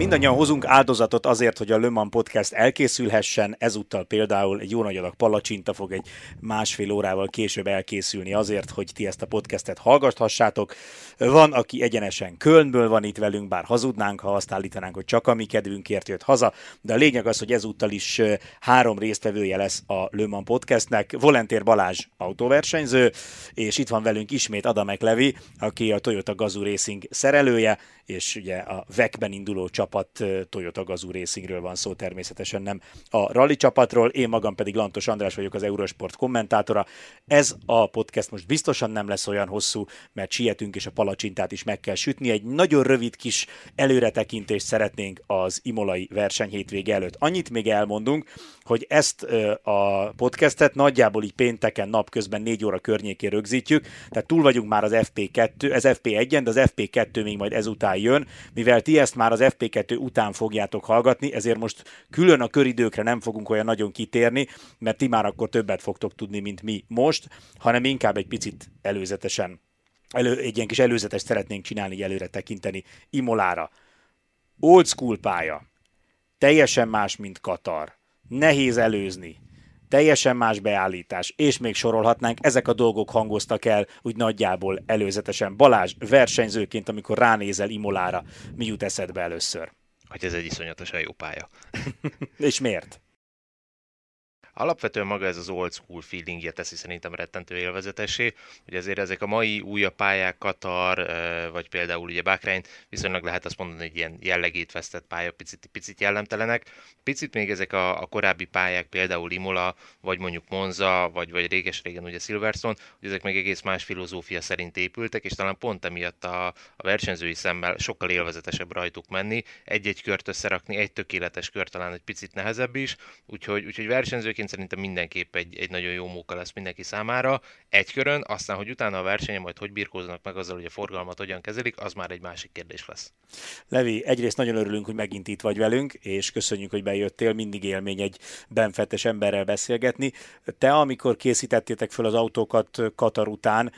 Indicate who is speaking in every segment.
Speaker 1: Mindannyian hozunk áldozatot azért, hogy a Le Mans Podcast elkészülhessen, ezúttal például egy jó nagy adag palacsinta fog egy másfél órával később elkészülni azért, hogy ti ezt a podcastet hallgathassátok. Van, aki egyenesen Kölnből van itt velünk, bár hazudnánk, ha azt állítanánk, hogy csak a mi kedvünkért jött haza, de a lényeg az, hogy ezúttal is 3 résztvevője lesz a Le Mans Podcastnek. Volentér Balázs autóversenyző, és itt van velünk ismét Adamek Levi, aki a Toyota Gazoo Racing szerelője, és ugye a VEC-ben induló csapat Toyota Gazoo Racingről van szó, természetesen nem a rally csapatról, én magam pedig Lantos András vagyok, az Eurosport kommentátora. Ez a podcast most biztosan nem lesz olyan hosszú, mert sietünk, és a palacsintát is meg kell sütni. Egy nagyon rövid kis előretekintést szeretnénk az imolai versenyhétvége előtt. Annyit még elmondunk, hogy ezt a podcastet nagyjából így pénteken napközben 4 óra környékén rögzítjük, tehát túl vagyunk már az FP1-en, de az FP2 még majd ezután jön, mivel ti ezt már az FP2 után fogjátok hallgatni, ezért most külön a köridőkre nem fogunk olyan nagyon kitérni, mert ti már akkor többet fogtok tudni, mint mi most, hanem inkább egy picit előzetesen, egy ilyen kis előzetes szeretnénk csinálni, így előre tekinteni Imolára. Old school pálya, teljesen más, mint Katar, nehéz előzni, teljesen más beállítás, és még sorolhatnánk, ezek a dolgok hangoztak el úgy nagyjából előzetesen. Balázs, versenyzőként, amikor ránézel Imolára, mi jut eszedbe először?
Speaker 2: Hogy ez egy iszonyatosan jó pálya.
Speaker 1: És miért?
Speaker 2: Alapvetően maga ez az old school feelingje teszi szerintem rettentő élvezetessé, hogy azért ezek a mai újabb pályák, Katar, vagy például ugye Bahrein, viszonylag lehet azt mondani, hogy ilyen jellegét vesztett pálya, picit jellemtelenek. Picit még ezek a korábbi pályák, például Imola, vagy mondjuk Monza, vagy réges-régen ugye Silverstone, hogy ezek meg egész más filozófia szerint épültek, és talán pont emiatt a versenyzői szemmel sokkal élvezetesebb rajtuk menni, egy-egy kört összerakni, egy tökéletes kör talán egy picit nehezebb is, úgyhogy versenyzőként szerintem mindenképp egy nagyon jó móka lesz mindenki számára egy körön, aztán, hogy utána a versenyen majd hogy birkóznak meg azzal, hogy a forgalmat hogyan kezelik, az már egy másik kérdés lesz.
Speaker 1: Levi, egyrészt nagyon örülünk, hogy megint itt vagy velünk, és köszönjük, hogy bejöttél, mindig élmény egy benfetes emberrel beszélgetni. Te, amikor készítettétek föl az autókat Katar után,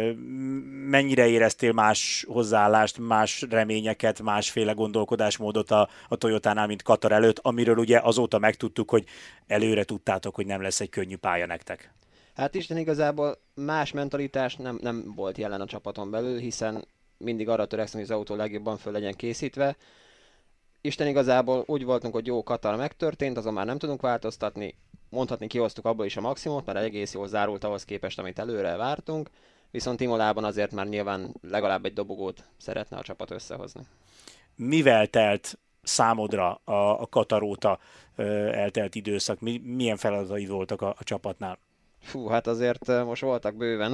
Speaker 1: mennyire éreztél más hozzáállást, más reményeket, másféle gondolkodásmódot a Toyotánál, mint Katar előtt, amiről ugye azóta megtudtuk, hogy előre tudtátok, hogy nem lesz egy könnyű pálya nektek?
Speaker 3: Hát Isten igazából más mentalitás nem volt jelen a csapaton belül, hiszen mindig arra törekszem, hogy az autó legjobban föl legyen készítve. Isten igazából úgy voltunk, hogy jó, Katar megtörtént, azon már nem tudunk változtatni. Mondhatni, kihoztuk abból is a maximumot, mert egész jól zárult ahhoz képest, amit előre vártunk. Viszont Imolában azért már nyilván legalább egy dobogót szeretne a csapat összehozni.
Speaker 1: Mivel telt számodra a Katar óta eltelt időszak? Milyen feladatai voltak a csapatnál?
Speaker 3: Fú, hát azért most voltak bőven.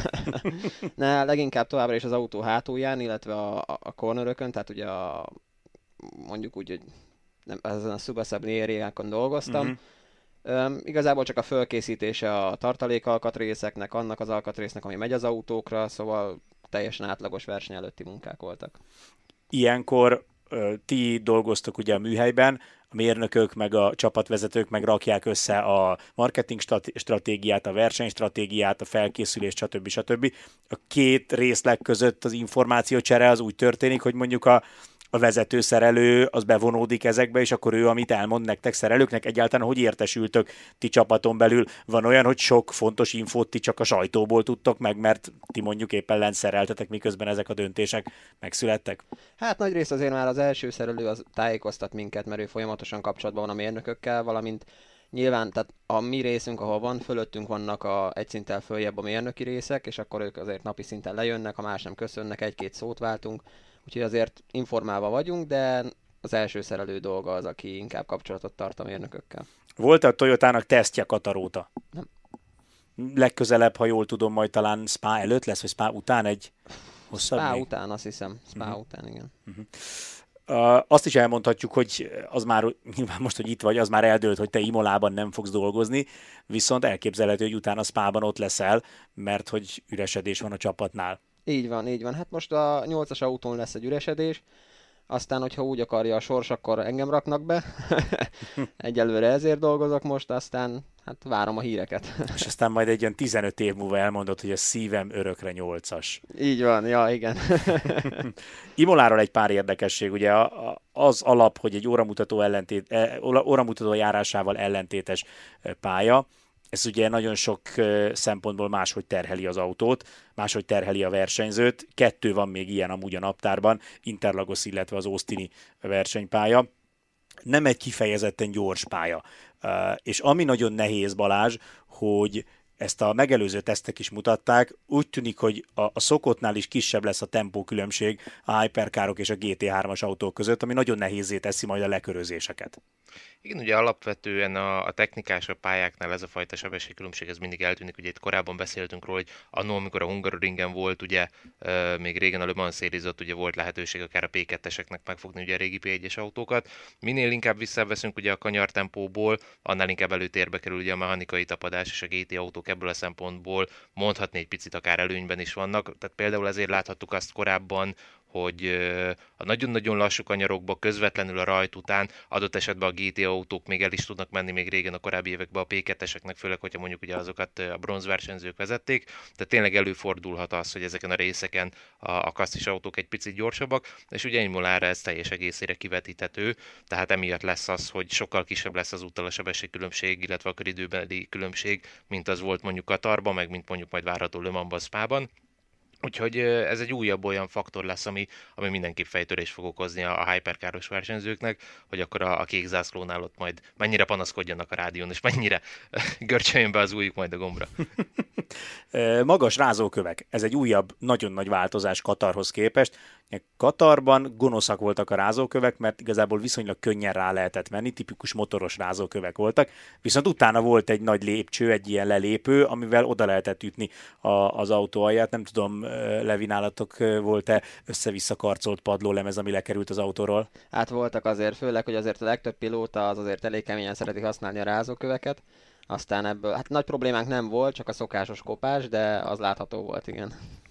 Speaker 3: Leginkább továbbra is az autó hátulján, illetve a cornerökön, tehát ugye mondjuk úgy, hogy ezen a subassembly areákon dolgoztam. Igazából csak a fölkészítése a tartalékalkatrészeknek, annak az alkatrésznek, ami megy az autókra, szóval teljesen átlagos verseny előtti munkák voltak.
Speaker 1: Ilyenkor ti dolgoztok ugye a műhelyben, a mérnökök, meg a csapatvezetők meg rakják össze a marketing stratégiát, a versenystratégiát, a felkészülést, stb. A két részleg között az információcsere az úgy történik, hogy mondjuk a vezetőszerelő az bevonódik ezekbe, és akkor ő, amit elmond nektek szerelőknek, egyáltalán hogy értesültök ti csapaton belül? Van olyan, hogy sok fontos infót ti csak a sajtóból tudtok meg, mert ti mondjuk éppen lent szereltetek, miközben ezek a döntések megszülettek?
Speaker 3: Hát nagyrészt azért már az első szerelő az tájékoztat minket, mert ő folyamatosan kapcsolatban van a mérnökökkel, valamint nyilván, tehát a mi részünk, ahol van, fölöttünk vannak egy szinttel följebb a mérnöki részek, és akkor ők azért napi szinten lejönnek, ha más nem köszönnek, egy-két szót váltunk, úgyhogy azért informálva vagyunk, de az első szerelő dolga az, aki inkább kapcsolatot tart a mérnökökkel.
Speaker 1: Volt a Toyotának tesztje Katar óta?
Speaker 3: Nem.
Speaker 1: Legközelebb, ha jól tudom, majd talán Spa előtt lesz, vagy Spa után egy hosszabb
Speaker 3: Spa
Speaker 1: még?
Speaker 3: után, azt hiszem. Spa után, igen.
Speaker 1: Azt is elmondhatjuk, hogy az már, nyilván most, hogy itt vagy, az már eldőlt, hogy te Imolában nem fogsz dolgozni, viszont elképzelhető, hogy utána Spában ott leszel, mert hogy üresedés van a csapatnál.
Speaker 3: Így van. Hát most a 8-as autón lesz egy üresedés, Aztán, hogyha úgy akarja a sors, akkor engem raknak be. Egyelőre ezért dolgozok most, aztán hát várom a híreket.
Speaker 1: És aztán majd egy ilyen 15 év múlva elmondod, hogy a szívem örökre 8-as.
Speaker 3: Így van, ja, igen.
Speaker 1: Imoláról egy pár érdekesség, ugye az alap, hogy egy óramutató járásával ellentétes pálya, ez ugye nagyon sok szempontból máshogy terheli az autót, máshogy terheli a versenyzőt. 2 van még ilyen amúgy a naptárban, Interlagos, illetve az Austini versenypálya. Nem egy kifejezetten gyors pálya. És ami nagyon nehéz, Balázs, hogy ezt a megelőző tesztek is mutatták, úgy tűnik, hogy a szokottnál is kisebb lesz a tempókülönbség a hypercarok és a GT3-as autók között, ami nagyon nehézzé teszi majd a lekörözéseket.
Speaker 2: Igen, ugye alapvetően a technikásabb pályáknál ez a fajta sebességkülönbség, ez mindig eltűnik. Ugye itt korábban beszéltünk róla, hogy annól, amikor a Hungaroringen volt, ugye még régen a Le Mans szérizott, ugye volt lehetőség akár a P2-eseknek megfogni ugye a régi P1-es autókat. Minél inkább visszaveszünk ugye a kanyartempóból, annál inkább előtérbe kerül ugye a mechanikai tapadás, és a GT autók ebből a szempontból mondhatni egy picit akár előnyben is vannak. Tehát például ezért láthattuk azt korábban, hogy a nagyon-nagyon lassú kanyarokba közvetlenül a rajt után adott esetben a GT autók még el is tudnak menni még régen a korábbi években a P2-eseknek, főleg, hogyha mondjuk ugye azokat a bronzversenyzők vezették. Tehát tényleg előfordulhat az, hogy ezeken a részeken a kasszis autók egy picit gyorsabbak, és ugye Imolára ez teljes egészére kivetíthető, tehát emiatt lesz az, hogy sokkal kisebb lesz az úttal a sebességkülönbség, illetve a köridőbeli különbség, mint az volt mondjuk Katarban, meg mint mondjuk majd várható Le Mansban, Spában. Úgyhogy ez egy újabb olyan faktor lesz, ami mindenképp fejtörést fog okozni a hyperkáros versenyzőknek, hogy akkor a kék zászlónál ott majd mennyire panaszkodjanak a rádión, és mennyire görcsöljön be az ujjuk majd a gombra.
Speaker 1: Magas rázókövek. Ez egy újabb, nagyon nagy változás Katarhoz képest. Katarban gonoszak voltak a rázókövek, mert igazából viszonylag könnyen rá lehetett menni, tipikus motoros rázókövek voltak, viszont utána volt egy nagy lépcső, egy ilyen lelépő, amivel oda lehetett ütni az autó alját. Nem tudom, Levi, nálatok volt-e össze-vissza karcolt padlólemez, ami lekerült az autóról?
Speaker 3: Hát voltak azért, főleg, hogy azért a legtöbb pilóta az azért elég keményen szereti használni a rázóköveket. Aztán ebből, hát nagy problémánk nem volt, csak a szokásos kopás, de az látható volt, igen.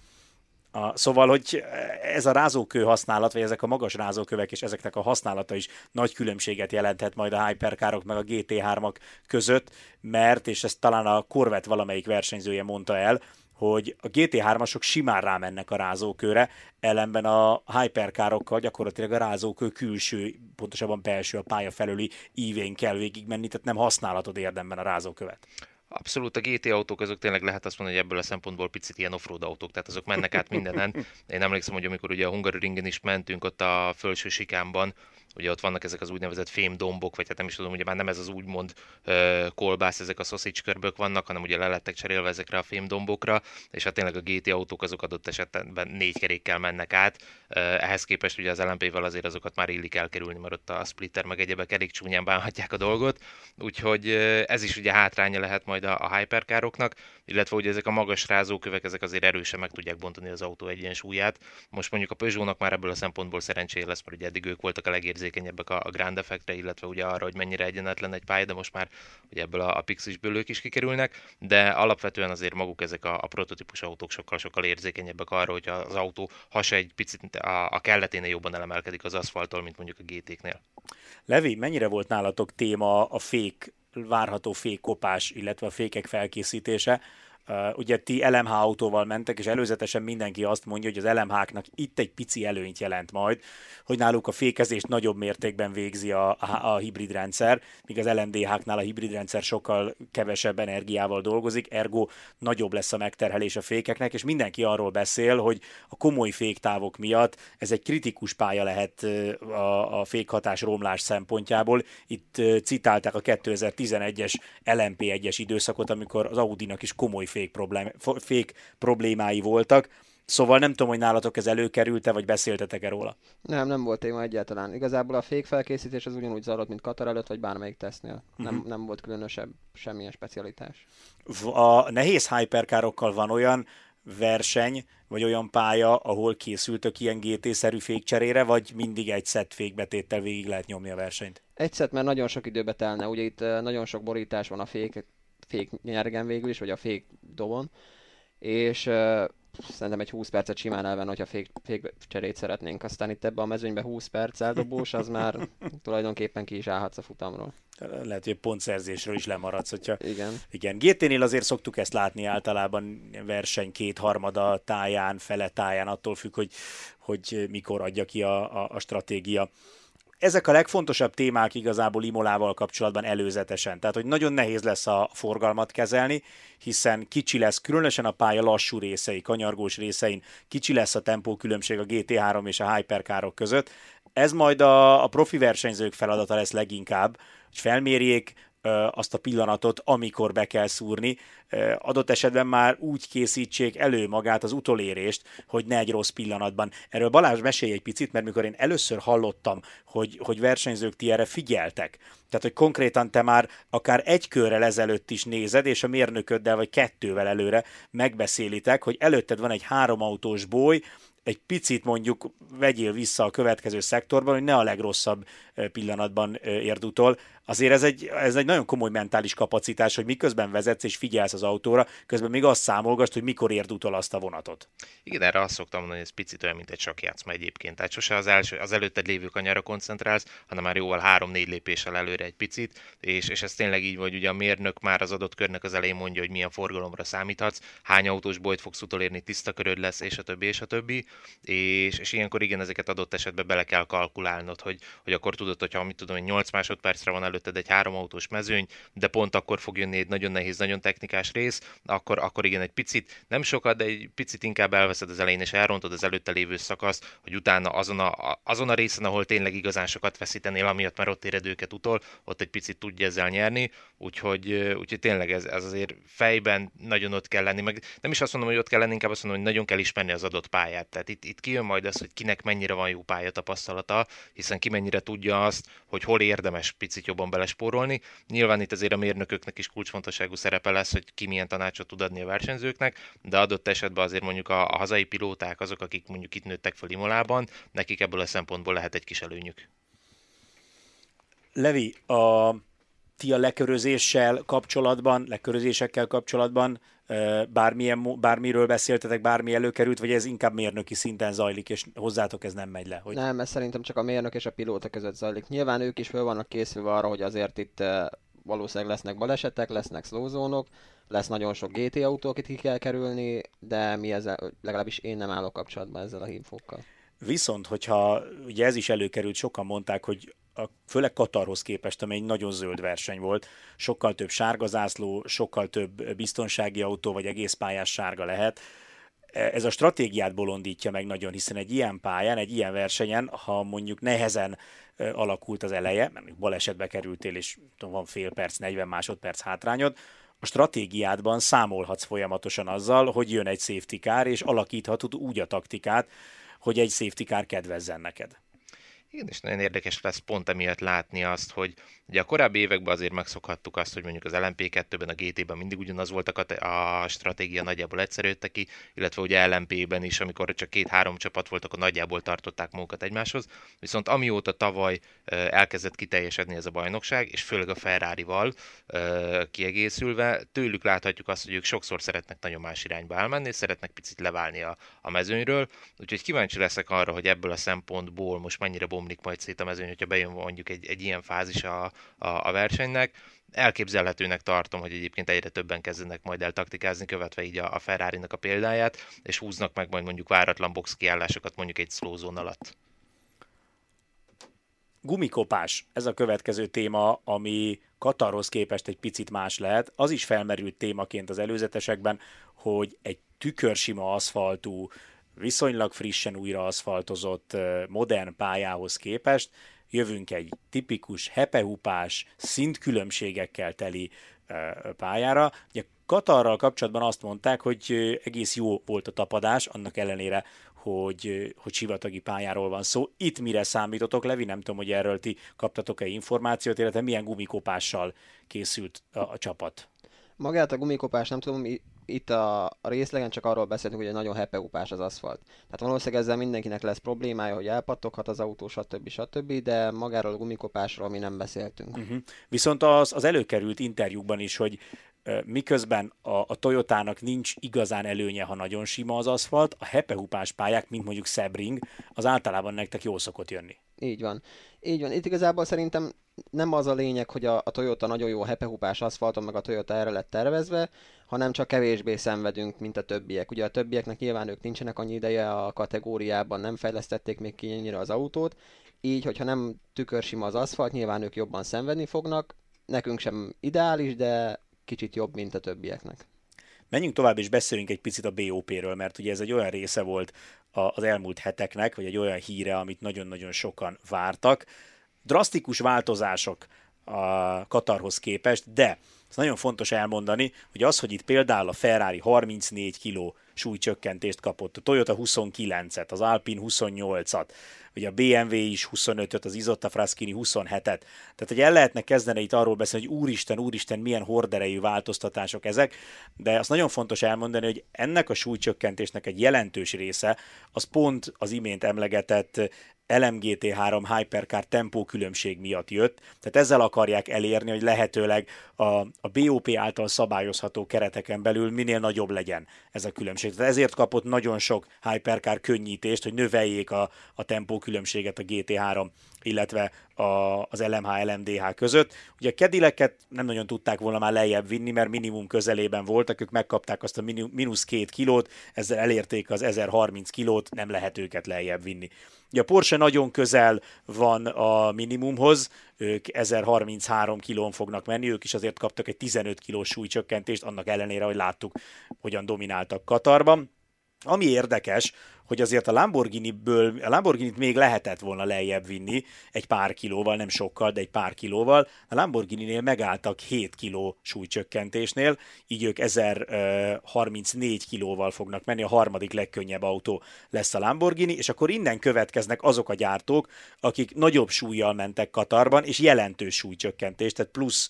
Speaker 1: Szóval, hogy ez a rázókő használat, vagy ezek a magas rázókövek és ezeknek a használata is nagy különbséget jelenthet majd a hypercarok meg a GT3-ak között, mert, és ezt talán a Corvette valamelyik versenyzője mondta el, hogy a GT3-asok simán rámennek a rázókőre, ellenben a hypercarokkal gyakorlatilag a rázókő külső, pontosabban belső, a pálya felüli ívén kell végigmenni, tehát nem használhatod érdemben a rázókövet.
Speaker 2: Abszolút, a GT autók azok tényleg lehet azt mondani, hogy ebből a szempontból picit ilyen offroad autók, tehát azok mennek át mindenen. Én emlékszem, hogy amikor ugye a Hungaroringen is mentünk ott a felső sikánban, ugye ott vannak ezek az úgynevezett fémdombok, vagy hát nem is tudom, ugye már nem ez az úgymond kolbász, ezek a sausage körbök vannak, hanem ugye le lettek cserélve ezekre a fémdombokra, és hát tényleg a GT autók azok adott esetben 4 kerékkel mennek át. Ehhez képest ugye az LMP-vel azért azokat már illik elkerülni, mert ott a splitter meg egyebek elég csúnyán bánhatják a dolgot, úgyhogy ez is ugye hátránya lehet majd a hypercaroknak, illetve ugye ezek a magas rázókövek, ezek azért erősen meg tudják bontani az autó egyensúlyát. Most mondjuk a Peugeotnak már ebből a szempontból szerencséje lesz, mert ugye eddig ők voltak a legérzékenyebbek a ground effektre, illetve ugye arra, hogy mennyire egyenetlen egy pálya, de most már ugye ebből a pixisből ők is kikerülnek, de alapvetően azért maguk ezek a prototípus autók sokkal érzékenyebbek arra, hogy az autó hasa egy picit a kelleténél jobban elemelkedik az aszfalttól, mint mondjuk a GT-knél.
Speaker 1: Levi, mennyire volt nálatok téma a várható fékkopás, illetve a fékek felkészítése? Ugye ti LMH autóval mentek, és előzetesen mindenki azt mondja, hogy az LMH-knak itt egy pici előnyt jelent majd, hogy náluk a fékezést nagyobb mértékben végzi a hibrid rendszer, míg az LMDH-knál a hibrid rendszer sokkal kevesebb energiával dolgozik, ergo nagyobb lesz a megterhelés a fékeknek, és mindenki arról beszél, hogy a komoly féktávok miatt ez egy kritikus pálya lehet a fékhatás romlás szempontjából. Itt citálták a 2011-es LMP1-es időszakot, amikor az Audinak is komoly fék problémái voltak. Szóval nem tudom, hogy nálatok ez előkerült-e, vagy beszéltetek-e róla?
Speaker 3: Nem volt téma egyáltalán. Igazából a fék felkészítés az ugyanúgy zajlott, mint Katar előtt, vagy bármelyik tesztnél. Nem volt különösebb semmilyen specialitás.
Speaker 1: A nehéz hypercarokkal van olyan verseny, vagy olyan pálya, ahol készültök ilyen GT-szerű fékcserére, vagy mindig egy szett fékbetéttel végig lehet nyomni a versenyt?
Speaker 3: Egy szett, mert nagyon sok időbe telne. Ugye itt nagyon sok borítás van a fék nyergen végül is, vagy a fék dobon, és szerintem egy 20 percet simán elven, hogyha fékcserét szeretnénk. Aztán itt ebben a mezőnyben 20 perc eldobós, az már tulajdonképpen ki is állhatsz a futamról.
Speaker 1: Lehet, hogy pontszerzésről is lemaradsz, hogyha...
Speaker 3: Igen.
Speaker 1: Igen. GT-nél azért szoktuk ezt látni általában verseny kétharmada táján, fele táján, attól függ, hogy mikor adja ki a stratégia. Ezek a legfontosabb témák igazából Imolával kapcsolatban előzetesen. Tehát, hogy nagyon nehéz lesz a forgalmat kezelni, hiszen kicsi lesz, különösen a pálya lassú részei, kanyargós részein, kicsi lesz a tempókülönbség a GT3 és a Hypercarok között. Ez majd a profi versenyzők feladata lesz leginkább, hogy felmérjék azt a pillanatot, amikor be kell szúrni. Adott esetben már úgy készítsék elő magát az utolérést, hogy ne egy rossz pillanatban. Erről Balázs mesélj egy picit, mert mikor én először hallottam, hogy versenyzők ti erre figyeltek, tehát hogy konkrétan te már akár egy körrel ezelőtt is nézed, és a mérnököddel vagy kettővel előre megbeszélitek, hogy előtted van egy 3 autós boly, egy picit mondjuk vegyél vissza a következő szektorban, hogy ne a legrosszabb pillanatban érd utol. Azért ez egy nagyon komoly mentális kapacitás, hogy miközben vezetsz és figyelsz az autóra, közben még azt számolgasd, hogy mikor érd utol azt a vonatot.
Speaker 2: Igen, erre azt szoktam mondani, hogy ez picit olyan, mint egy sakkjátszma egyébként. Tehát sose az előtted lévő kanyarra koncentrálsz, hanem már jóval 3-4 lépéssel előre egy picit, és ez tényleg így, hogy ugye a mérnök már az adott körnek az elején mondja, hogy milyen forgalomra számíthatsz, hány autós bolyt fogsz utolérni, tiszta köröd lesz, és a többi, és a többi. És ilyenkor igen, ezeket adott esetben bele kell kalkulálnod, hogy akkor tudod, hogyha mit tudom, 8 másodpercre van előtted egy 3 autós mezőny, de pont akkor fog jönni egy nagyon nehéz, nagyon technikás rész, akkor igen, egy picit, nem sokat, de egy picit inkább elveszed az elején, és elrontod az előtte lévő szakaszt, hogy utána azon a részen, ahol tényleg igazán sokat veszítenél, amiatt már ott éred őket utol, ott egy picit tudj ezzel nyerni, úgyhogy tényleg ez azért fejben nagyon ott kell lenni, meg nem is azt mondom, hogy ott kell lenni, inkább azt mondom, hogy nagyon kell ismerni az adott pályát. Tehát itt kijön majd az, hogy kinek mennyire van jó pályatapasztalata, hiszen ki mennyire tudja azt, hogy hol érdemes picit jobban belespórolni. Nyilván itt azért a mérnököknek is kulcsfontosságú szerepe lesz, hogy ki milyen tanácsot tud adni a versenyzőknek, de adott esetben azért mondjuk a hazai pilóták, azok, akik mondjuk itt nőttek fel Imolában, nekik ebből a szempontból lehet egy kis előnyük.
Speaker 1: Levi, ti a lekörözésekkel kapcsolatban bármiről beszéltetek, bármi előkerült, vagy ez inkább mérnöki szinten zajlik, és hozzátok ez nem megy le? Hogy...
Speaker 3: Nem, ez szerintem csak a mérnök és a pilóta között zajlik. Nyilván ők is fel vannak készülve arra, hogy azért itt valószínűleg lesznek balesetek, lesznek slowzónok, lesz nagyon sok GT autó, akit ki kell kerülni, de mi ezzel, legalábbis én nem állok kapcsolatban ezzel a hímfokkal.
Speaker 1: Viszont, hogyha ugye ez is előkerült, sokan mondták, hogy főleg Katarhoz képest, amely egy nagyon zöld verseny volt, sokkal több sárga zászló, sokkal több biztonsági autó, vagy egész pályás sárga lehet. Ez a stratégiát bolondítja meg nagyon, hiszen egy ilyen pályán, egy ilyen versenyen, ha mondjuk nehezen alakult az eleje, mert balesetbe kerültél, és van fél perc, 40 másodperc hátrányod, a stratégiádban számolhatsz folyamatosan azzal, hogy jön egy safety car, és alakíthatod úgy a taktikát, hogy egy safety car kedvezzen neked.
Speaker 2: Igen, és nagyon érdekes lesz pont emiatt látni azt, hogy ugye a korábbi években azért megszokhattuk azt, hogy mondjuk az LMP2-ben, a GT-ben mindig ugyanaz volt a stratégia, nagyjából egyszerű jöttek ki, illetve ugye LMP-ben is, amikor csak 2-3 csapat volt, akkor nagyjából tartották magukat egymáshoz. Viszont amióta tavaly elkezdett kiteljesedni ez a bajnokság, és főleg a Ferrari-val kiegészülve, tőlük láthatjuk azt, hogy ők sokszor szeretnek nagyon más irányba elmenni, és szeretnek picit leválni a mezőnyről. Úgyhogy kíváncsi leszek arra, hogy ebből a szempontból most mennyire bomlik majd szét a mezőny, hogyha bejön mondjuk egy ilyen fázis a versenynek. Elképzelhetőnek tartom, hogy egyébként egyre többen kezdenek majd el taktikázni, követve így a Ferrari-nak a példáját, és húznak meg majd mondjuk váratlan box kiállásokat mondjuk egy slow zone alatt.
Speaker 1: Gumikopás, ez a következő téma, ami Katarhoz képest egy picit más lehet. Az is felmerült témaként az előzetesekben, hogy egy tükörsima aszfaltú, viszonylag frissen újra aszfaltozott modern pályához képest jövünk egy tipikus hepehupás, szintkülönbségekkel teli pályára. Ugye Katarral kapcsolatban azt mondták, hogy egész jó volt a tapadás, annak ellenére, hogy sivatagi pályáról van szó. Itt mire számítotok, Levi? Nem tudom, hogy erről ti kaptatok-e információt, illetve milyen gumikopással készült a csapat?
Speaker 3: Magát a gumikopás nem tudom, itt a részlegen csak arról beszéltünk, hogy egy nagyon hepeupás az aszfalt. Tehát valószínűleg ezzel mindenkinek lesz problémája, hogy elpattoghat az autó, stb. De magáról a gumikopásról mi nem beszéltünk.
Speaker 1: Viszont az előkerült interjúkban is, hogy miközben a Toyotának nincs igazán előnye, ha nagyon sima az aszfalt, a hepehupás pályák, mint mondjuk Sebring, az általában nektek jól szokott jönni.
Speaker 3: Így van. Így van. Itt igazából szerintem nem az a lényeg, hogy a Toyota nagyon jó hepehupás aszfalton, meg a Toyota erre lett tervezve, hanem csak kevésbé szenvedünk, mint a többiek. Ugye a többieknek nyilván ők nincsenek annyi ideje a kategóriában, nem fejlesztették még ki ennyire az autót, így, hogyha nem tükörsima az aszfalt, nyilván ők jobban szenvedni fognak. Nekünk sem ideális, de kicsit jobb, mint a többieknek.
Speaker 1: Menjünk tovább és beszéljünk egy picit a BOP-ről, mert ugye ez egy olyan része volt az elmúlt heteknek, vagy egy olyan híre, amit nagyon-nagyon sokan vártak. Drasztikus változások a Katarhoz képest, de ez nagyon fontos elmondani, hogy az, hogy itt például a Ferrari 34 kg súlycsökkentést kapott, a Toyota 29-et, az Alpine 28-at, ugye a BMW is 25-öt, az Isotta Fraschini 27-et. Tehát, hogy el lehetne kezdeni itt arról beszélni, hogy úristen, milyen horderejű változtatások ezek, de azt nagyon fontos elmondani, hogy ennek a súlycsökkentésnek egy jelentős része, az pont az imént emlegetett LMGT3 Hypercar tempó különbség miatt jött, tehát ezzel akarják elérni, hogy lehetőleg a BOP által szabályozható kereteken belül minél nagyobb legyen ez a különbség. Tehát ezért kapott nagyon sok Hypercar könnyítést, hogy növeljék a tempó különbséget a GT3, illetve az LMH, LMDH között. Ugye a Cadillacet nem nagyon tudták volna már lejjebb vinni, mert minimum közelében voltak, ők megkapták azt a -2 kilót, ezzel elérték az 1030 kilót, nem lehet őket lejjebb vinni. Ugye a Porsche nagyon közel van a minimumhoz, ők 1033 kilón fognak menni, ők is azért kaptak egy 15 kilós súlycsökkentést, annak ellenére, hogy láttuk, hogyan domináltak Katarban. Ami érdekes, hogy azért a Lamborghinit még lehetett volna lejjebb vinni egy pár kilóval, nem sokkal, de egy pár kilóval. A Lamborghininél megálltak 7 kiló súlycsökkentésnél, így ők 1034 kilóval fognak menni, a harmadik legkönnyebb autó lesz a Lamborghini, és akkor innen következnek azok a gyártók, akik nagyobb súlyjal mentek Katarban, és jelentős súlycsökkentést, tehát plusz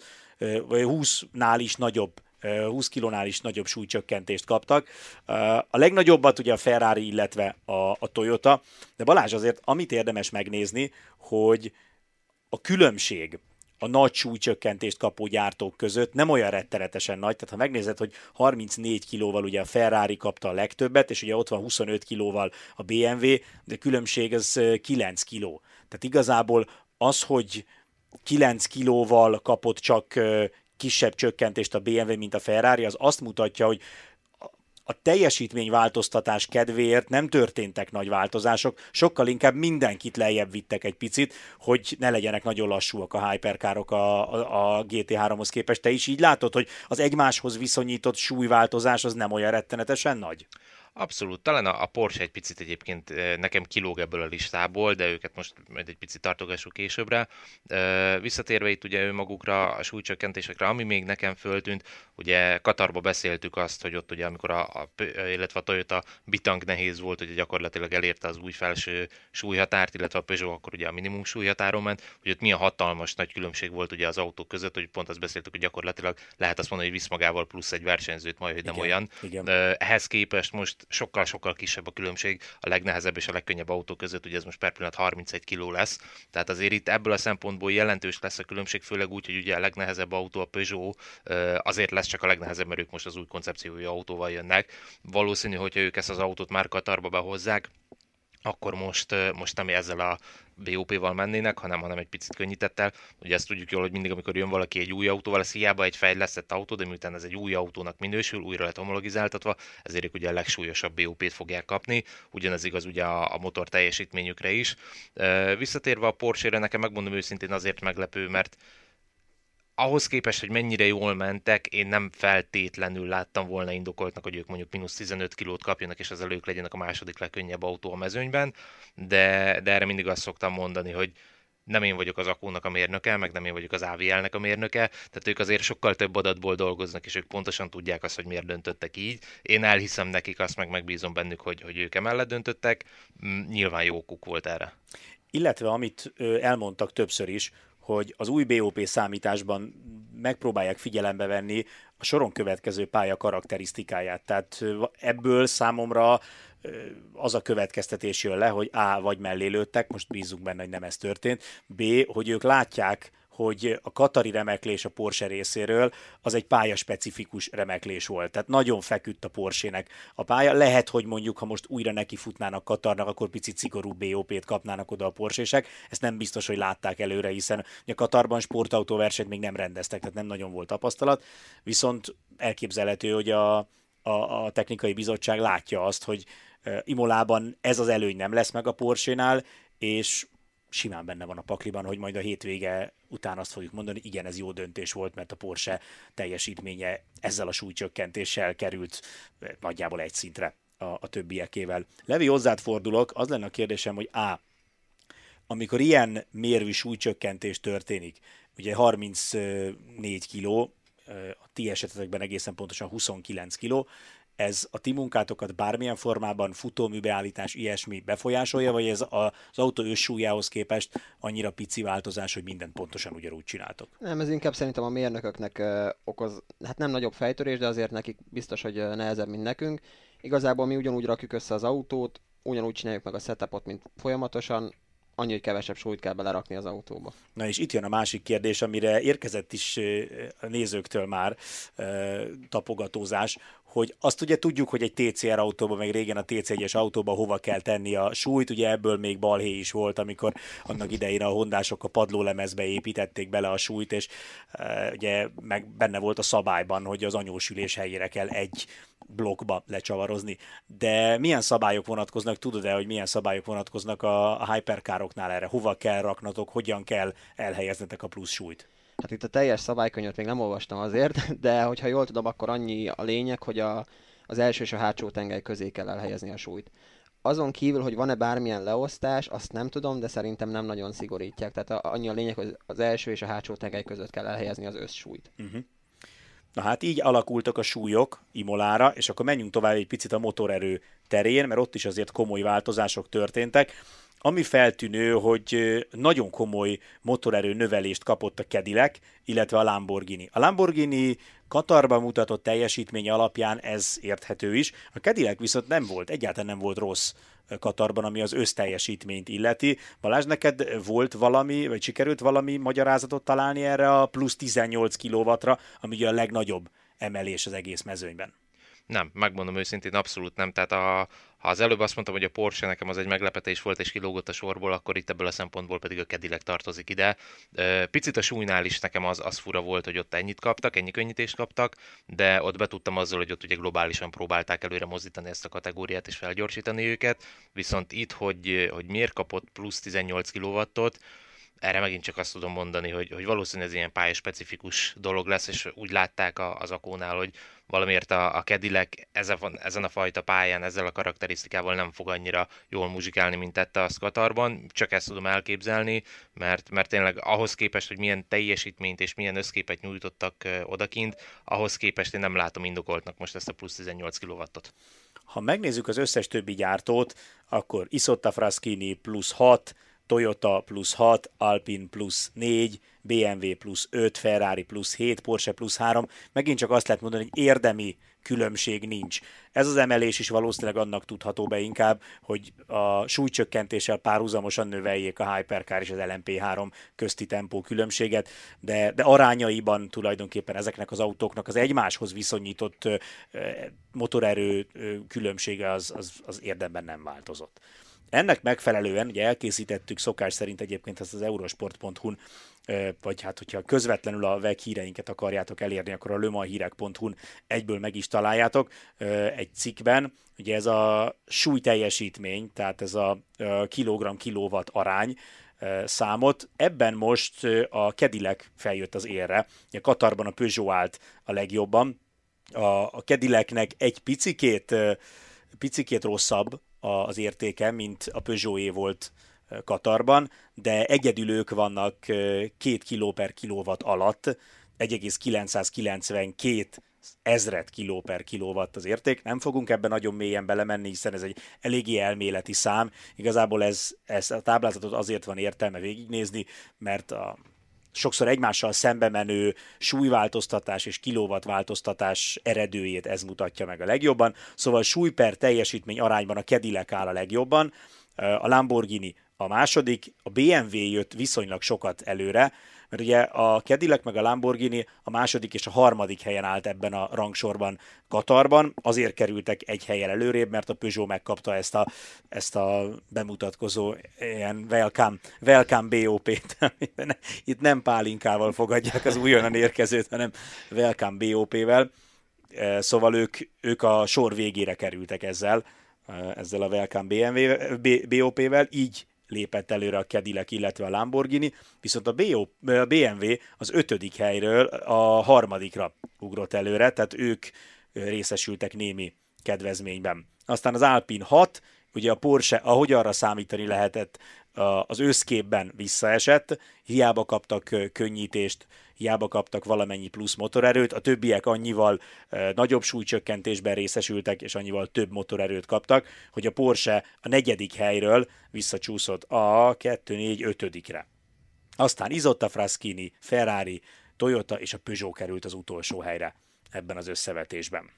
Speaker 1: 20-nál is nagyobb 20 kilónál is nagyobb súlycsökkentést kaptak. A legnagyobbat ugye a Ferrari, illetve a Toyota, de Balázs, azért amit érdemes megnézni, hogy a különbség a nagy súlycsökkentést kapó gyártók között nem olyan rettenetesen nagy, tehát ha megnézed, hogy 34 kilóval ugye a Ferrari kapta a legtöbbet, és ugye ott van 25 kilóval a BMW, de a különbség az 9 kiló. Tehát igazából az, hogy 9 kilóval kapott csak kisebb csökkentést a BMW, mint a Ferrari, az azt mutatja, hogy a teljesítményváltoztatás kedvéért nem történtek nagy változások, sokkal inkább mindenkit lejjebb vittek egy picit, hogy ne legyenek nagyon lassúak a hyperkárok a GT3-hoz képest. Te is így látod, hogy az egymáshoz viszonyított súlyváltozás az nem olyan rettenetesen nagy?
Speaker 2: Abszolút, talán a Porsche egy picit egyébként nekem kilóg ebből a listából, de őket most majd egy picit tartogassuk későbbre. Visszatérve itt ugye önmagukra, a súlycsökkentésekre, ami még nekem föltűnt, ugye Katarba beszéltük azt, hogy ott ugye amikor illetve a Toyota bitang nehéz volt, hogy gyakorlatilag elérte az új felső súlyhatárt, illetve a Peugeot akkor ugye a minimum súlyhatáron ment, hogy ott milyen hatalmas nagy különbség volt ugye az autók között, hogy pont azt beszéltük, hogy gyakorlatilag lehet azt mondani, hogy visz magával plusz egy versenyzőt, majd hogy nem olyan.
Speaker 1: Igen.
Speaker 2: Ehhez képest most sokkal-sokkal kisebb a különbség a legnehezebb és a legkönnyebb autó között, ugye ez most per pillanat 31 kg lesz, tehát azért itt ebből a szempontból jelentős lesz a különbség, főleg úgy, hogy ugye a legnehezebb autó a Peugeot, azért lesz csak a legnehezebb, mert ők most az új koncepciójú autóval jönnek. Valószínű, hogyha ők ezt az autót már Katarba behozzák, akkor most nem ezzel a BOP-val mennének, hanem egy picit könnyítettel. Ugye ezt tudjuk jól, hogy mindig, amikor jön valaki egy új autóval, ez hiába egy fejlesztett autó, de miután ez egy új autónak minősül, újra lett homologizáltatva, ezért ők ugye a legsúlyosabb BOP-t fogják kapni. Ugyanez igaz ugye a motor teljesítményükre is. Visszatérve a Porsche-re, nekem megmondom őszintén azért meglepő, mert ahhoz képest, hogy mennyire jól mentek, én nem feltétlenül láttam volna indokoltnak, hogy ők mondjuk -15 kilót kapjanak, és ezzel ők legyenek a második legkönnyebb autó a mezőnyben, de erre mindig azt szoktam mondani, hogy nem én vagyok az Akónak a mérnöke, meg nem én vagyok az AVL-nek a mérnöke, tehát ők azért sokkal több adatból dolgoznak, és ők pontosan tudják azt, hogy miért döntöttek így. Én elhiszem nekik azt, meg megbízom bennük, hogy ők emellett döntöttek. Nyilván jó okuk volt erre.
Speaker 1: Illetve amit elmondtak többször is, hogy az új BOP számításban megpróbálják figyelembe venni a soron következő pálya karakterisztikáját. Tehát ebből számomra az a következtetés jön le, hogy A, vagy mellé lőttek, most bízunk benne, hogy nem ez történt, B, hogy ők látják, hogy a katari remeklés a Porsche részéről az egy pályaspecifikus remeklés volt. Tehát nagyon feküdt a Porsche-nek a pálya. Lehet, hogy mondjuk, ha most újra nekifutnának Katarnak, akkor picit szigorúbb BOP-t kapnának oda a Porsche-sek. Ezt nem biztos, hogy látták előre, hiszen a Katarban sportautóversenyt még nem rendeztek, tehát nem nagyon volt tapasztalat. Viszont elképzelhető, hogy a technikai bizottság látja azt, hogy Imolában ez az előny nem lesz meg a Porsche-nál, és simán benne van a pakliban, hogy majd a hétvége után azt fogjuk mondani, igen, ez jó döntés volt, mert a Porsche teljesítménye ezzel a súlycsökkentéssel került nagyjából egy szintre a többiekével. Levi, hozzád fordulok, az lenne a kérdésem, hogy amikor ilyen mérvű súlycsökkentés történik, ugye 34 kiló, a ti esetetekben egészen pontosan 29 kiló, ez a ti munkátokat bármilyen formában, futóműbeállítás, ilyesmi befolyásolja, vagy ez az autó őssúlyához képest annyira pici változás, hogy mindent pontosan ugyanúgy csináltok?
Speaker 3: Nem, ez inkább szerintem a mérnököknek okoz, hát nem nagyobb fejtörés, de azért nekik biztos, hogy nehezebb, mint nekünk. Igazából mi ugyanúgy rakjuk össze az autót, ugyanúgy csináljuk meg a setupot, mint folyamatosan, annyi, hogy kevesebb súlyt kell belerakni az autóba.
Speaker 1: Na és itt jön a másik kérdés, amire érkezett is a nézőktől már tapogatózás, hogy azt ugye tudjuk, hogy egy TCR autóban, meg régen a TC1-es autóban hova kell tenni a súlyt, ugye ebből még balhé is volt, amikor annak idején a hondások a padlólemezbe építették bele a súlyt, és ugye meg benne volt a szabályban, hogy az anyósülés helyére kell egy blokkba lecsavarozni. De milyen szabályok vonatkoznak, tudod-e, hogy milyen szabályok vonatkoznak a hypercaroknál erre? Hova kell raknatok, hogyan kell elhelyeznetek a plusz súlyt?
Speaker 3: Hát itt a teljes szabálykönyvet még nem olvastam azért, de hogyha jól tudom, akkor annyi a lényeg, hogy az első és a hátsó tengely közé kell elhelyezni a súlyt. Azon kívül, hogy van-e bármilyen leosztás, azt nem tudom, de szerintem nem nagyon szigorítják. Tehát annyi a lényeg, hogy az első és a hátsó tengely között kell elhelyezni az összsúlyt.
Speaker 1: Na hát így alakultak a súlyok Imolára, és akkor menjünk tovább egy picit a motorerő terén, mert ott is azért komoly változások történtek. Ami feltűnő, hogy nagyon komoly motorerő növelést kapott a Cadillac, illetve a Lamborghini. A Lamborghini Katarban mutatott teljesítmény alapján ez érthető is. A Cadillac viszont nem volt, egyáltalán nem volt rossz Katarban, ami az összteljesítményt illeti. Balázs, neked volt valami, vagy sikerült valami magyarázatot találni erre a plusz 18 kW-ra, ami ugye a legnagyobb emelés az egész mezőnyben?
Speaker 2: Nem, megmondom őszintén, abszolút nem. Tehát ha az előbb azt mondtam, hogy a Porsche nekem az egy meglepetés volt és kilógott a sorból, akkor itt ebből a szempontból pedig a Cadillac tartozik ide. Picit a súlynál is nekem az fura volt, hogy ott ennyit kaptak, ennyi könnyítést kaptak, de ott betudtam azzal, hogy ott ugye globálisan próbálták előre mozdítani ezt a kategóriát és felgyorsítani őket, viszont itt, hogy miért kapott plusz 18 kW-ot, erre megint csak azt tudom mondani, hogy valószínűleg ez ilyen pályaspecifikus dolog lesz, és úgy látták az Akónál, hogy valamiért a Cadillac ezen a fajta pályán, ezzel a karakterisztikával nem fog annyira jól muzsikálni, mint tette azt Katarban. Csak ezt tudom elképzelni, mert tényleg ahhoz képest, hogy milyen teljesítményt és milyen összképet nyújtottak odakint, ahhoz képest én nem látom indokoltnak most ezt a plusz 18 kW-ot.
Speaker 1: Ha megnézzük az összes többi gyártót, akkor Isotta Fraschini plusz 6, Toyota plusz 6, Alpine plusz 4, BMW plusz 5, Ferrari plusz 7, Porsche plusz 3. Megint csak azt lehet mondani, hogy érdemi különbség nincs. Ez az emelés is valószínűleg annak tudható be inkább, hogy a súlycsökkentéssel párhuzamosan növeljék a Hypercar és az LMP3 közti tempó különbséget, de arányaiban tulajdonképpen ezeknek az autóknak az egymáshoz viszonyított motorerő különbsége az érdemben nem változott. Ennek megfelelően ugye elkészítettük szokás szerint egyébként ezt az eurosport.hu-n, vagy hát hogyha közvetlenül a WEG híreinket akarjátok elérni, akkor a lemanhírek.hu-n egyből meg is találjátok egy cikkben. Ugye ez a súlyteljesítmény, tehát ez a kilogramm-kilowatt arány számot. Ebben most a Cadillac feljött az élre. A Katarban a Peugeot állt a legjobban. A Cadillacnek egy picikét rosszabb az értéke, mint a Peugeot-é volt Katarban, de egyedül ők vannak 2 kg per kilowatt alatt, 1,992 ezred kiló per kilowatt az érték. Nem fogunk ebben nagyon mélyen belemenni, hiszen ez egy eléggé elméleti szám. Igazából ez a táblázatot azért van értelme végignézni, mert sokszor egymással szembe menő súlyváltoztatás és kilowattváltoztatás eredőjét ez mutatja meg a legjobban. Szóval súly per teljesítmény arányban a Cadillac áll a legjobban, a Lamborghini a második, a BMW jött viszonylag sokat előre, Mert ugye a Cadillac meg a Lamborghini a második és a harmadik helyen állt ebben a rangsorban Katarban, azért kerültek egy helyen előrébb, mert a Peugeot megkapta ezt a bemutatkozó ilyen welcome BOP-t. Itt nem pálinkával fogadják az újonnan érkezőt, hanem welcome BOP-vel. Szóval ők a sor végére kerültek ezzel a welcome BOP-vel, így lépett előre a Cadillac, illetve a Lamborghini, viszont a BMW az 5. helyről a 3. ugrott előre, tehát ők részesültek némi kedvezményben. Aztán az Alpine 6, ugye a Porsche, ahogy arra számítani lehetett, az összképben visszaesett, hiába kaptak könnyítést, hiába kaptak valamennyi plusz motorerőt, a többiek annyival nagyobb súlycsökkentésben részesültek, és annyival több motorerőt kaptak, hogy a Porsche a 4. helyről visszacsúszott a 2-4-5-re. Aztán Isotta Fraschini, Ferrari, Toyota és a Peugeot került az utolsó helyre ebben az összevetésben.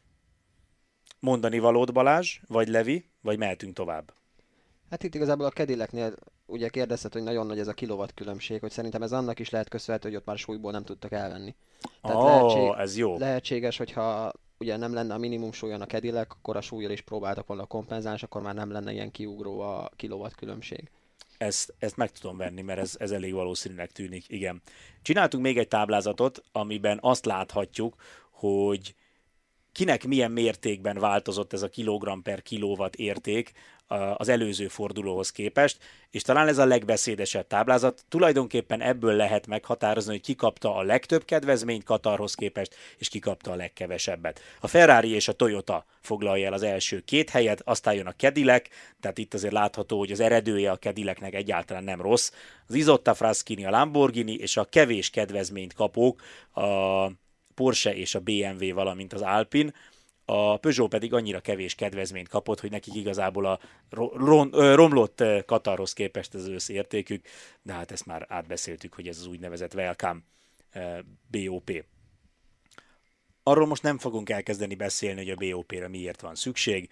Speaker 1: Mondani valód, Balázs, vagy Levi, vagy mehetünk tovább?
Speaker 3: Hát itt igazából a Cadillacnél ugye kérdezted, hogy nagyon nagy ez a kilowatt különbség, hogy szerintem ez annak is lehet köszönhető, hogy ott már súlyból nem tudtak elvenni. Tehát
Speaker 1: ez jó.
Speaker 3: lehetséges, hogyha ugye nem lenne a minimum súlyon a Cadillac, akkor a súlyjal is próbáltak volna kompenzálni, és akkor már nem lenne ilyen kiugró a kilowatt különbség.
Speaker 1: Ezt meg tudom venni, mert ez elég valószínűnek tűnik, igen. Csináltunk még egy táblázatot, amiben azt láthatjuk, hogy kinek milyen mértékben változott ez a kilogramm per kilowatt érték az előző fordulóhoz képest, és talán ez a legbeszédesebb táblázat. Tulajdonképpen ebből lehet meghatározni, hogy ki kapta a legtöbb kedvezményt Katarhoz képest, és ki kapta a legkevesebbet. A Ferrari és a Toyota foglalja el az első 2 helyet, aztán jön a Cadillac, tehát itt azért látható, hogy az eredője a Cadillacnek egyáltalán nem rossz. Az Isotta Fraschini, a Lamborghini és a kevés kedvezményt kapók a Porsche és a BMW, valamint az Alpine. A Peugeot pedig annyira kevés kedvezményt kapott, hogy nekik igazából a romlott Katarhoz képest az összértékük, de hát ezt már átbeszéltük, hogy ez az úgynevezett welcome BOP. Arról most nem fogunk elkezdeni beszélni, hogy a BOP-re miért van szükség.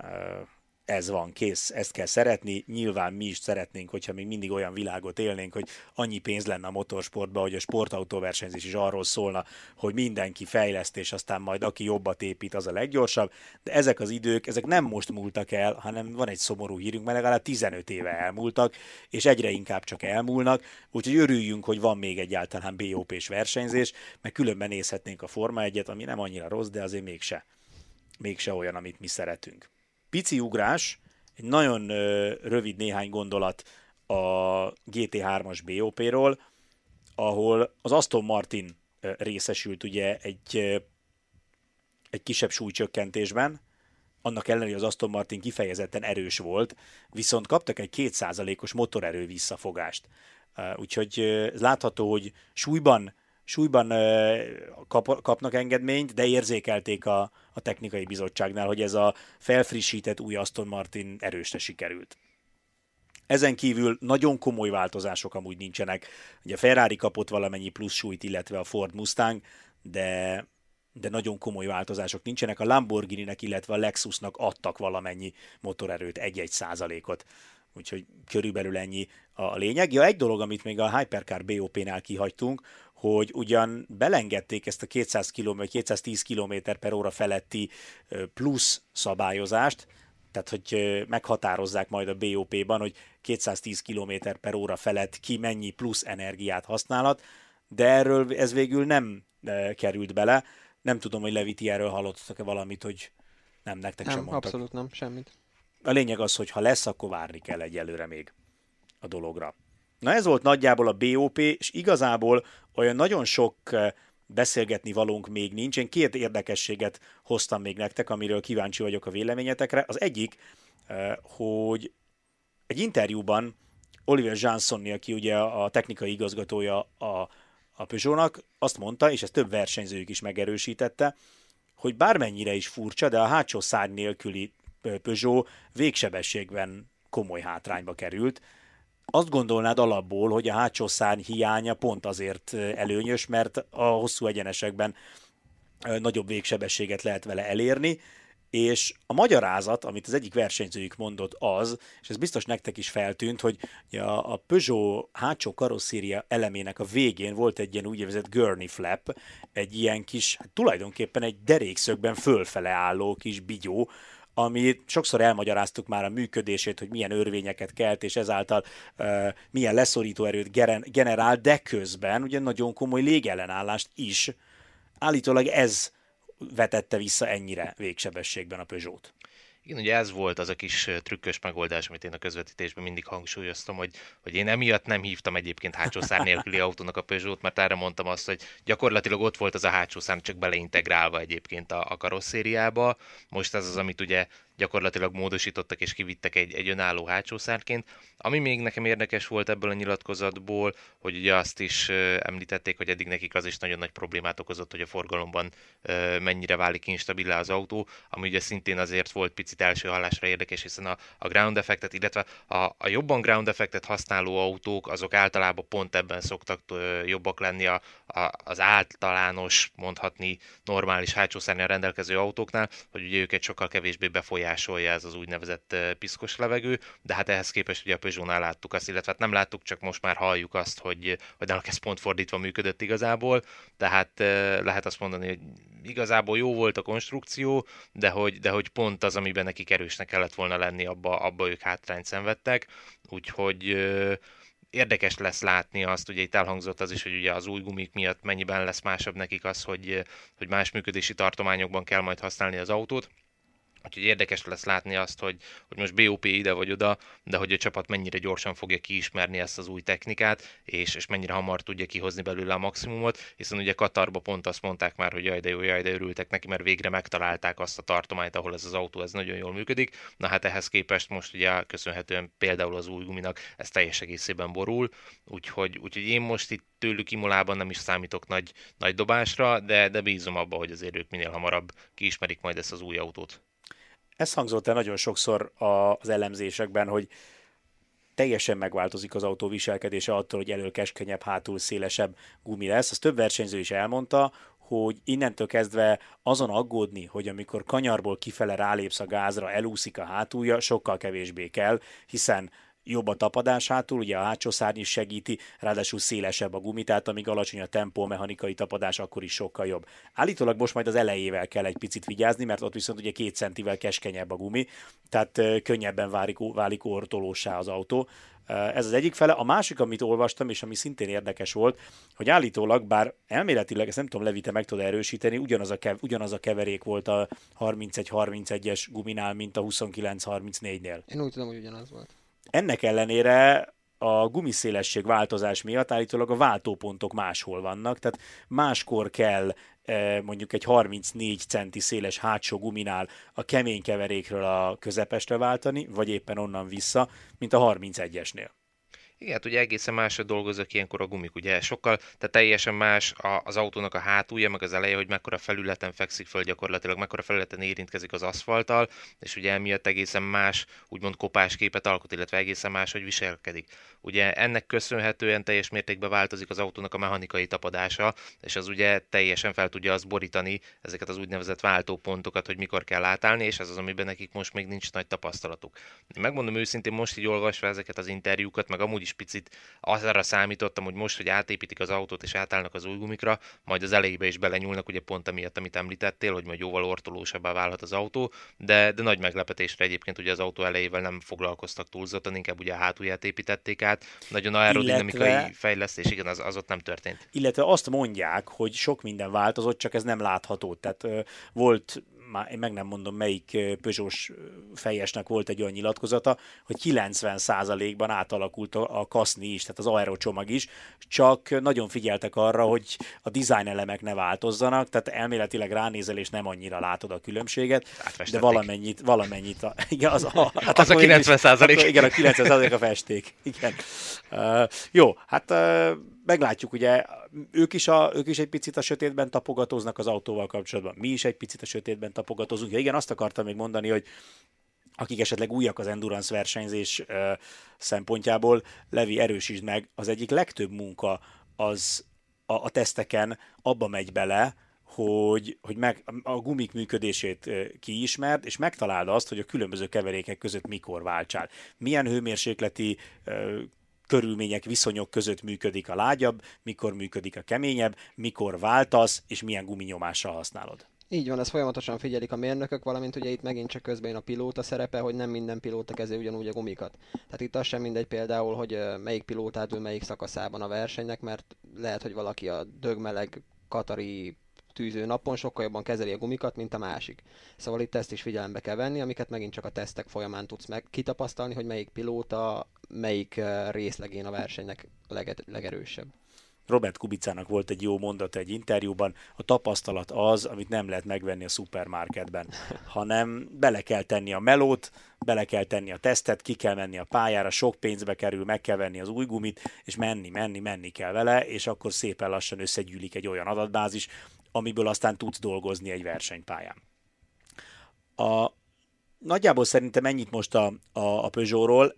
Speaker 1: Ez van, kész, ezt kell szeretni. Nyilván mi is szeretnénk, hogyha még mindig olyan világot élnénk, hogy annyi pénz lenne a motorsportban, hogy a sportautóversenyzés is arról szólna, hogy mindenki fejleszt, és aztán majd aki jobbat épít, az a leggyorsabb. De ezek az idők, ezek nem most múltak el, hanem van egy szomorú hírünk, mert legalább 15 éve elmúltak, és egyre inkább csak elmúlnak, úgyhogy örüljünk, hogy van még egyáltalán BOP-s versenyzés, mert különben nézhetnénk a Forma 1-et, ami nem annyira rossz, de azért mégse olyan, amit mi szeretünk. Pici ugrás, egy nagyon rövid néhány gondolat a GT3-as BOP-ról, ahol az Aston Martin részesült ugye egy kisebb súlycsökkentésben, annak ellenére, hogy az Aston Martin kifejezetten erős volt, viszont kaptak egy 2%-os motorerő visszafogást. Úgyhogy látható, hogy súlyban kapnak engedményt, de érzékelték a technikai bizottságnál, hogy ez a felfrissített új Aston Martin erősre sikerült. Ezen kívül nagyon komoly változások amúgy nincsenek. Ugye a Ferrari kapott valamennyi plusz súlyt, illetve a Ford Mustang, de nagyon komoly változások nincsenek. A Lamborghininek, illetve a Lexusnak adtak valamennyi motorerőt, 1%-ot. Úgyhogy körülbelül ennyi a lényeg. Ja, egy dolog, amit még a Hypercar BOP-nál kihagytunk, hogy ugyan belengedték ezt a 210 km per óra feletti plusz szabályozást, tehát hogy meghatározzák majd a BOP-ban, hogy 210 km per óra felett ki mennyi plusz energiát használhat, de erről ez végül nem került bele. Nem tudom, hogy Levi, ti erről hallottatok-e valamit, hogy nem, nektek sem mondtak.
Speaker 3: Abszolút nem, semmit.
Speaker 1: A lényeg az, hogy ha lesz, akkor várni kell egyelőre még a dologra. Na ez volt nagyjából a BOP, és igazából olyan nagyon sok beszélgetni valónk még nincs. Én 2 érdekességet hoztam még nektek, amiről kíváncsi vagyok a véleményetekre. Az egyik, hogy egy interjúban Oliver Jansson, aki ugye a technikai igazgatója a Peugeotnak, azt mondta, és ezt több versenyzőjük is megerősítette, hogy bármennyire is furcsa, de a hátsó szárny nélküli Peugeot végsebességben komoly hátrányba került. Azt gondolnád alapból, hogy a hátsó szárny hiánya pont azért előnyös, mert a hosszú egyenesekben nagyobb végsebességet lehet vele elérni. És a magyarázat, amit az egyik versenyzőjük mondott az, és ez biztos nektek is feltűnt, hogy a Peugeot hátsó karosszéria elemének a végén volt egy ilyen úgynevezett gurney flap, egy ilyen kis, hát tulajdonképpen egy derékszögben fölfele álló kis bigyó, ami sokszor elmagyaráztuk már a működését, hogy milyen örvényeket kelt, és ezáltal milyen leszorító erőt generál, de közben ugye nagyon komoly légellenállást is. Állítólag ez vetette vissza ennyire végsebességben a Peugeot.
Speaker 2: Igen, ugye ez volt az a kis trükkös megoldás, amit én a közvetítésben mindig hangsúlyoztam, hogy én emiatt nem hívtam egyébként hátsó szár nélküli autónak a Peugeot, mert erre mondtam azt, hogy gyakorlatilag ott volt az a hátsó szár, csak beleintegrálva egyébként a karosszériába. Most ez az, amit ugye gyakorlatilag módosítottak és kivittek egy önálló hátsószárként. Ami még nekem érdekes volt ebből a nyilatkozatból, hogy ugye azt is említették, hogy eddig nekik az is nagyon nagy problémát okozott, hogy a forgalomban mennyire válik instabilá az autó, ami ugye szintén azért volt picit első hallásra érdekes, hiszen a ground effektet, illetve a jobban ground effektet használó autók, azok általában pont ebben szoktak jobbak lenni az általános, mondhatni normális hátsószárnnyal rendelkező autóknál, hogy ugye őket sokkal kevésbé befolyásolja ez az úgynevezett piszkos levegő, de hát ehhez képest ugye a Peugeot-nál láttuk azt, illetve hát nem láttuk, csak most már halljuk azt, hogy náluk ez pont fordítva működött igazából, tehát lehet azt mondani, hogy igazából jó volt a konstrukció, de hogy pont az, amiben nekik erősnek kellett volna lenni, abba ők hátrányt szenvedtek, úgyhogy érdekes lesz látni azt, ugye itt elhangzott az is, hogy ugye az új gumik miatt mennyiben lesz másabb nekik az, hogy más működési tartományokban kell majd használni az autót. Úgyhogy érdekes lesz látni azt, hogy most BOP ide vagy oda, de hogy a csapat mennyire gyorsan fogja kiismerni ezt az új technikát, és mennyire hamar tudja kihozni belőle a maximumot, hiszen ugye Katarban pont azt mondták már, hogy jaj de jó, jaj de örültek neki, mert végre megtalálták azt a tartományt, ahol ez az autó ez nagyon jól működik. Na hát ehhez képest most ugye köszönhetően például az új guminak ez teljes egészében borul, úgyhogy én most itt tőlük Imolában nem is számítok nagy dobásra, de bízom abba, hogy azért ők minél hamarabb kiismerik majd ezt az új autót.
Speaker 1: Ez hangzott el nagyon sokszor az elemzésekben, hogy teljesen megváltozik az autó viselkedése attól, hogy elől keskenyebb, hátul szélesebb gumi lesz. Azt több versenyző is elmondta, hogy innentől kezdve azon aggódni, hogy amikor kanyarból kifele rálépsz a gázra, elúszik a hátulja, sokkal kevésbé kell, hiszen jobb a tapadás hátul, ugye a hátsó szárny is segíti, ráadásul szélesebb a gumi, tehát amíg alacsony a tempó, a mechanikai tapadás, akkor is sokkal jobb. Állítólag most majd az elejével kell egy picit vigyázni, mert ott viszont ugye 2 centivel keskenyebb a gumi, tehát könnyebben válik ortolóssá az autó. Ez az egyik fele. A másik, amit olvastam, és ami szintén érdekes volt, hogy állítólag, bár elméletileg, ezt nem tudom, Levi, te meg tudod erősíteni, ugyanaz a keverék volt a 31-31-es guminál, mint a 29-34-nél.
Speaker 3: Én úgy tudom, hogy ugyanaz volt.
Speaker 1: Ennek ellenére a gumiszélesség változás miatt állítólag a váltópontok máshol vannak, tehát máskor kell mondjuk egy 34 centi széles hátsó guminál a kemény keverékről a közepesre váltani, vagy éppen onnan vissza, mint a 31-esnél.
Speaker 2: Igen, hát ugye egészen másra dolgozok ilyenkor a gumik, ugye sokkal, tehát teljesen más az autónak a hátulja, meg az eleje, hogy mekkora felületen fekszik föl gyakorlatilag, mekkora felületen érintkezik az aszfalttal, és ugye emiatt egészen más, úgymond kopásképet alkot, illetve egészen más, hogy viselkedik. Ugye ennek köszönhetően teljes mértékben változik az autónak a mechanikai tapadása, és az ugye teljesen fel tudja azt borítani ezeket az úgynevezett váltópontokat, hogy mikor kell átállni, és ez az, amiben nekik most még nincs nagy tapasztalatuk. Megmondom őszintén, most így olvasva ezeket az interjúkat, meg amúgy is picit arra számítottam, hogy most, hogy átépítik az autót és átállnak az új gumikra, majd az elejébe is belenyúlnak, ugye pont amiatt, amit említettél, hogy majd jóval ortolósabbá válhat az autó, de nagy meglepetésre egyébként ugye az autó elejével nem foglalkoztak túlzottan, inkább ugye a hátulját építették át. Nagyon aerodinamikai fejlesztés, igen, az ott nem történt.
Speaker 1: Illetve azt mondják, hogy sok minden változott, csak ez nem látható. Tehát volt, én meg nem mondom, melyik Peugeot-s fejesnek volt egy olyan nyilatkozata, hogy 90%-ban átalakult a kaszni is, tehát az aerocsomag is, csak nagyon figyeltek arra, hogy a design elemek ne változzanak, tehát elméletileg ránézel és nem annyira látod a különbséget, de valamennyit igen, az a
Speaker 2: 90%.
Speaker 1: Igen, a 90% a festék. Igen. Jó, hát meglátjuk, ugye ők is egy picit a sötétben tapogatóznak az autóval kapcsolatban, mi is egy picit a sötétben tapogatózunk. Ja, igen, azt akartam még mondani, hogy akik esetleg újak az endurance versenyzés szempontjából, Levi, erősítsd meg, az egyik legtöbb munka az a teszteken abba megy bele, hogy a gumik működését kiismerd, és megtaláld azt, hogy a különböző keverékek között mikor váltsál. Milyen hőmérsékleti körülmények, viszonyok között működik a lágyabb, mikor működik a keményebb, mikor váltasz, és milyen guminyomással használod.
Speaker 3: Így van, ezt folyamatosan figyelik a mérnökök, valamint ugye itt megint csak közben a pilóta szerepe, hogy nem minden pilóta kezeli ugyanúgy a gumikat. Tehát itt az sem mindegy például, hogy melyik pilótát ül melyik szakaszában a versenynek, mert lehet, hogy valaki a dögmeleg katari tűző napon sokkal jobban kezeli a gumikat, mint a másik. Szóval itt ezt is figyelembe kell venni, amiket megint csak a tesztek folyamán tudsz kitapasztalni, hogy melyik pilóta, melyik részlegén a versenynek legerősebb.
Speaker 1: Robert Kubicának volt egy jó mondata egy interjúban, a tapasztalat az, amit nem lehet megvenni a szupermarketben, hanem bele kell tenni a melót, bele kell tenni a tesztet, ki kell menni a pályára, sok pénzbe kerül, meg kell venni az új gumit, és menni kell vele, és akkor szépen lassan összegyűlik egy olyan adatbázis, amiből aztán tudsz dolgozni egy versenypályán. Nagyjából szerintem ennyit most a Peugeotról,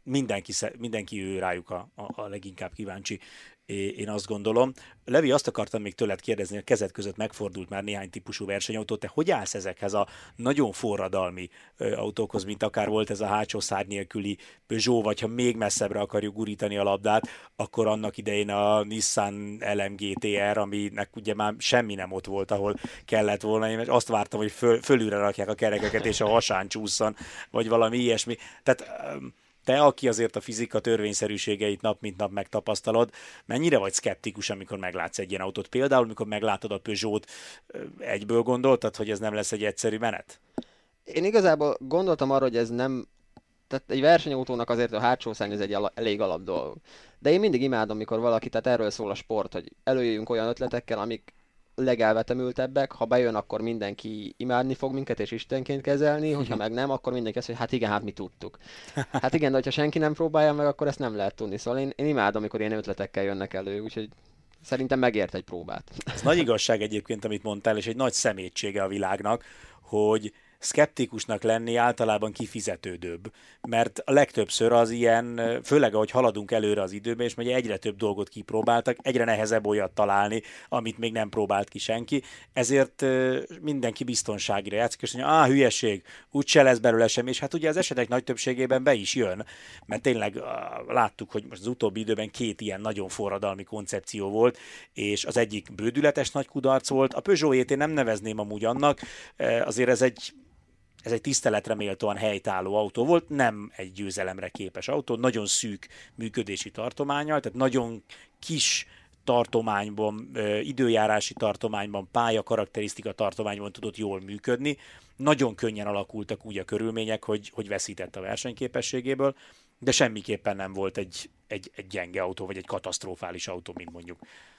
Speaker 1: mindenki ő rájuk a leginkább kíváncsi, én azt gondolom. Levi, azt akartam még tőled kérdezni, a kezed között megfordult már néhány típusú versenyautó, te hogy állsz ezekhez a nagyon forradalmi autókhoz, mint akár volt ez a hátsó szárny nélküli Peugeot, vagy ha még messzebbre akarjuk gurítani a labdát, akkor annak idején a Nissan LM GT-R, aminek ugye már semmi nem ott volt, ahol kellett volna, én azt vártam, hogy fölülre rakják a kerekeket, és a hasán csúszson, vagy valami ilyesmi. Tehát te, aki azért a fizika törvényszerűségeit nap mint nap megtapasztalod, mennyire vagy szkeptikus, amikor meglátsz egy ilyen autót? Például, amikor meglátod a Peugeot, egyből gondoltad, hogy ez nem lesz egy egyszerű menet?
Speaker 3: Én igazából gondoltam arra, hogy ez nem... Tehát egy versenyautónak azért a hátsó szárny ez egy elég alap dolog. De én mindig imádom, mikor valaki, tehát erről szól a sport, hogy előjöjjünk olyan ötletekkel, amik legelvetemültebbek, ha bejön, akkor mindenki imádni fog minket és istenként kezelni, hogyha meg nem, akkor mindenki azt, hogy hát igen, hát mi tudtuk. Hát igen, de hogyha senki nem próbálja meg, akkor ezt nem lehet tudni. Szóval én imádom, amikor ilyen ötletekkel jönnek elő, úgyhogy szerintem megért egy próbát.
Speaker 1: Ez nagy igazság egyébként, amit mondtál, és egy nagy szemétsége a világnak, hogy szkeptikusnak lenni általában kifizetődőbb, mert a legtöbbször az ilyen, főleg ahogy haladunk előre az időben, és ugye egyre több dolgot kipróbáltak, egyre nehezebb olyat találni, amit még nem próbált ki senki, ezért mindenki biztonságira játszik, és mondja, hülyeség, úgyse lesz belőle sem, és hát ugye az esetek nagy többségében be is jön, mert tényleg láttuk, hogy most az utóbbi időben 2 ilyen nagyon forradalmi koncepció volt, és az egyik bődületes nagy kudarc volt, a Peugeot-ét én nem nevezném amúgy annak, azért ez egy tiszteletre méltóan helytálló autó volt, nem egy győzelemre képes autó, nagyon szűk működési tartománnyal, tehát nagyon kis tartományban, időjárási tartományban, pályakarakterisztika tartományban tudott jól működni. Nagyon könnyen alakultak úgy a körülmények, hogy veszített a versenyképességéből, de semmiképpen nem volt egy gyenge autó, vagy egy katasztrofális autó, mint mondjuk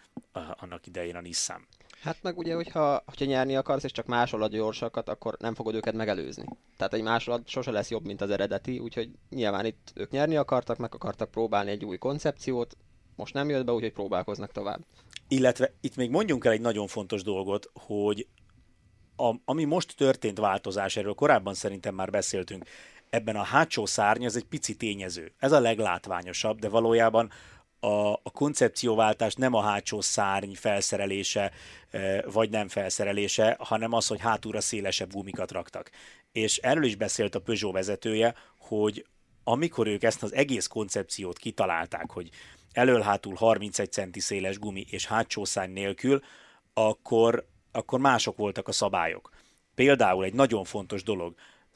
Speaker 1: annak idején a Nissan.
Speaker 3: Hát meg ugye, hogyha nyerni akarsz, és csak másolod gyorsakat, akkor nem fogod őket megelőzni. Tehát egy másolat sose lesz jobb, mint az eredeti, úgyhogy nyilván itt ők nyerni akartak, meg akartak próbálni egy új koncepciót, most nem jött be, úgyhogy próbálkoznak tovább.
Speaker 1: Illetve itt még mondjunk el egy nagyon fontos dolgot, hogy ami most történt változás, erről korábban szerintem már beszéltünk, ebben a hátsó szárny az egy pici tényező. Ez a leglátványosabb, de valójában a koncepcióváltás nem a hátsó szárny felszerelése, vagy nem felszerelése, hanem az, hogy hátulra szélesebb gumikat raktak. És erről is beszélt a Peugeot vezetője, hogy amikor ők ezt az egész koncepciót kitalálták, hogy elől-hátul 31 centi széles gumi és hátsó szárny nélkül, akkor mások voltak a szabályok. Például egy nagyon fontos dolog,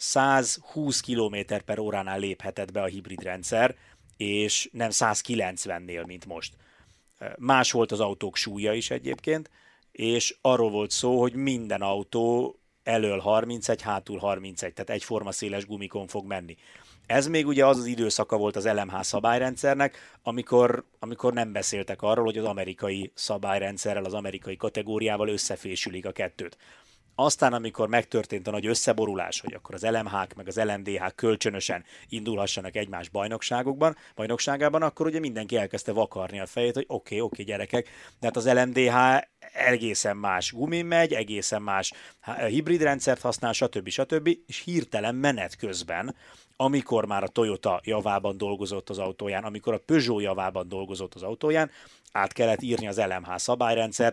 Speaker 1: 120 km/h léphetett be a hibrid rendszer, és nem 190-nél, mint most. Más volt az autók súlya is egyébként, és arról volt szó, hogy minden autó elől 31, hátul 31, tehát egyforma széles gumikon fog menni. Ez még ugye az időszaka volt az LMH szabályrendszernek, amikor nem beszéltek arról, hogy az amerikai szabályrendszerrel, az amerikai kategóriával összefésülik a kettőt. Aztán, amikor megtörtént a nagy összeborulás, hogy akkor az LMH-k meg az LMDH kölcsönösen indulhassanak egymás bajnokságában, akkor ugye mindenki elkezdte vakarni a fejét, hogy oké, gyerekek, de hát az LMDH egészen más gumin megy, egészen más hibrid rendszert használ, stb. És hirtelen menet közben, amikor már a Toyota javában dolgozott az autóján, amikor a Peugeot javában dolgozott az autóján, át kellett írni az LMH szabályrendszert,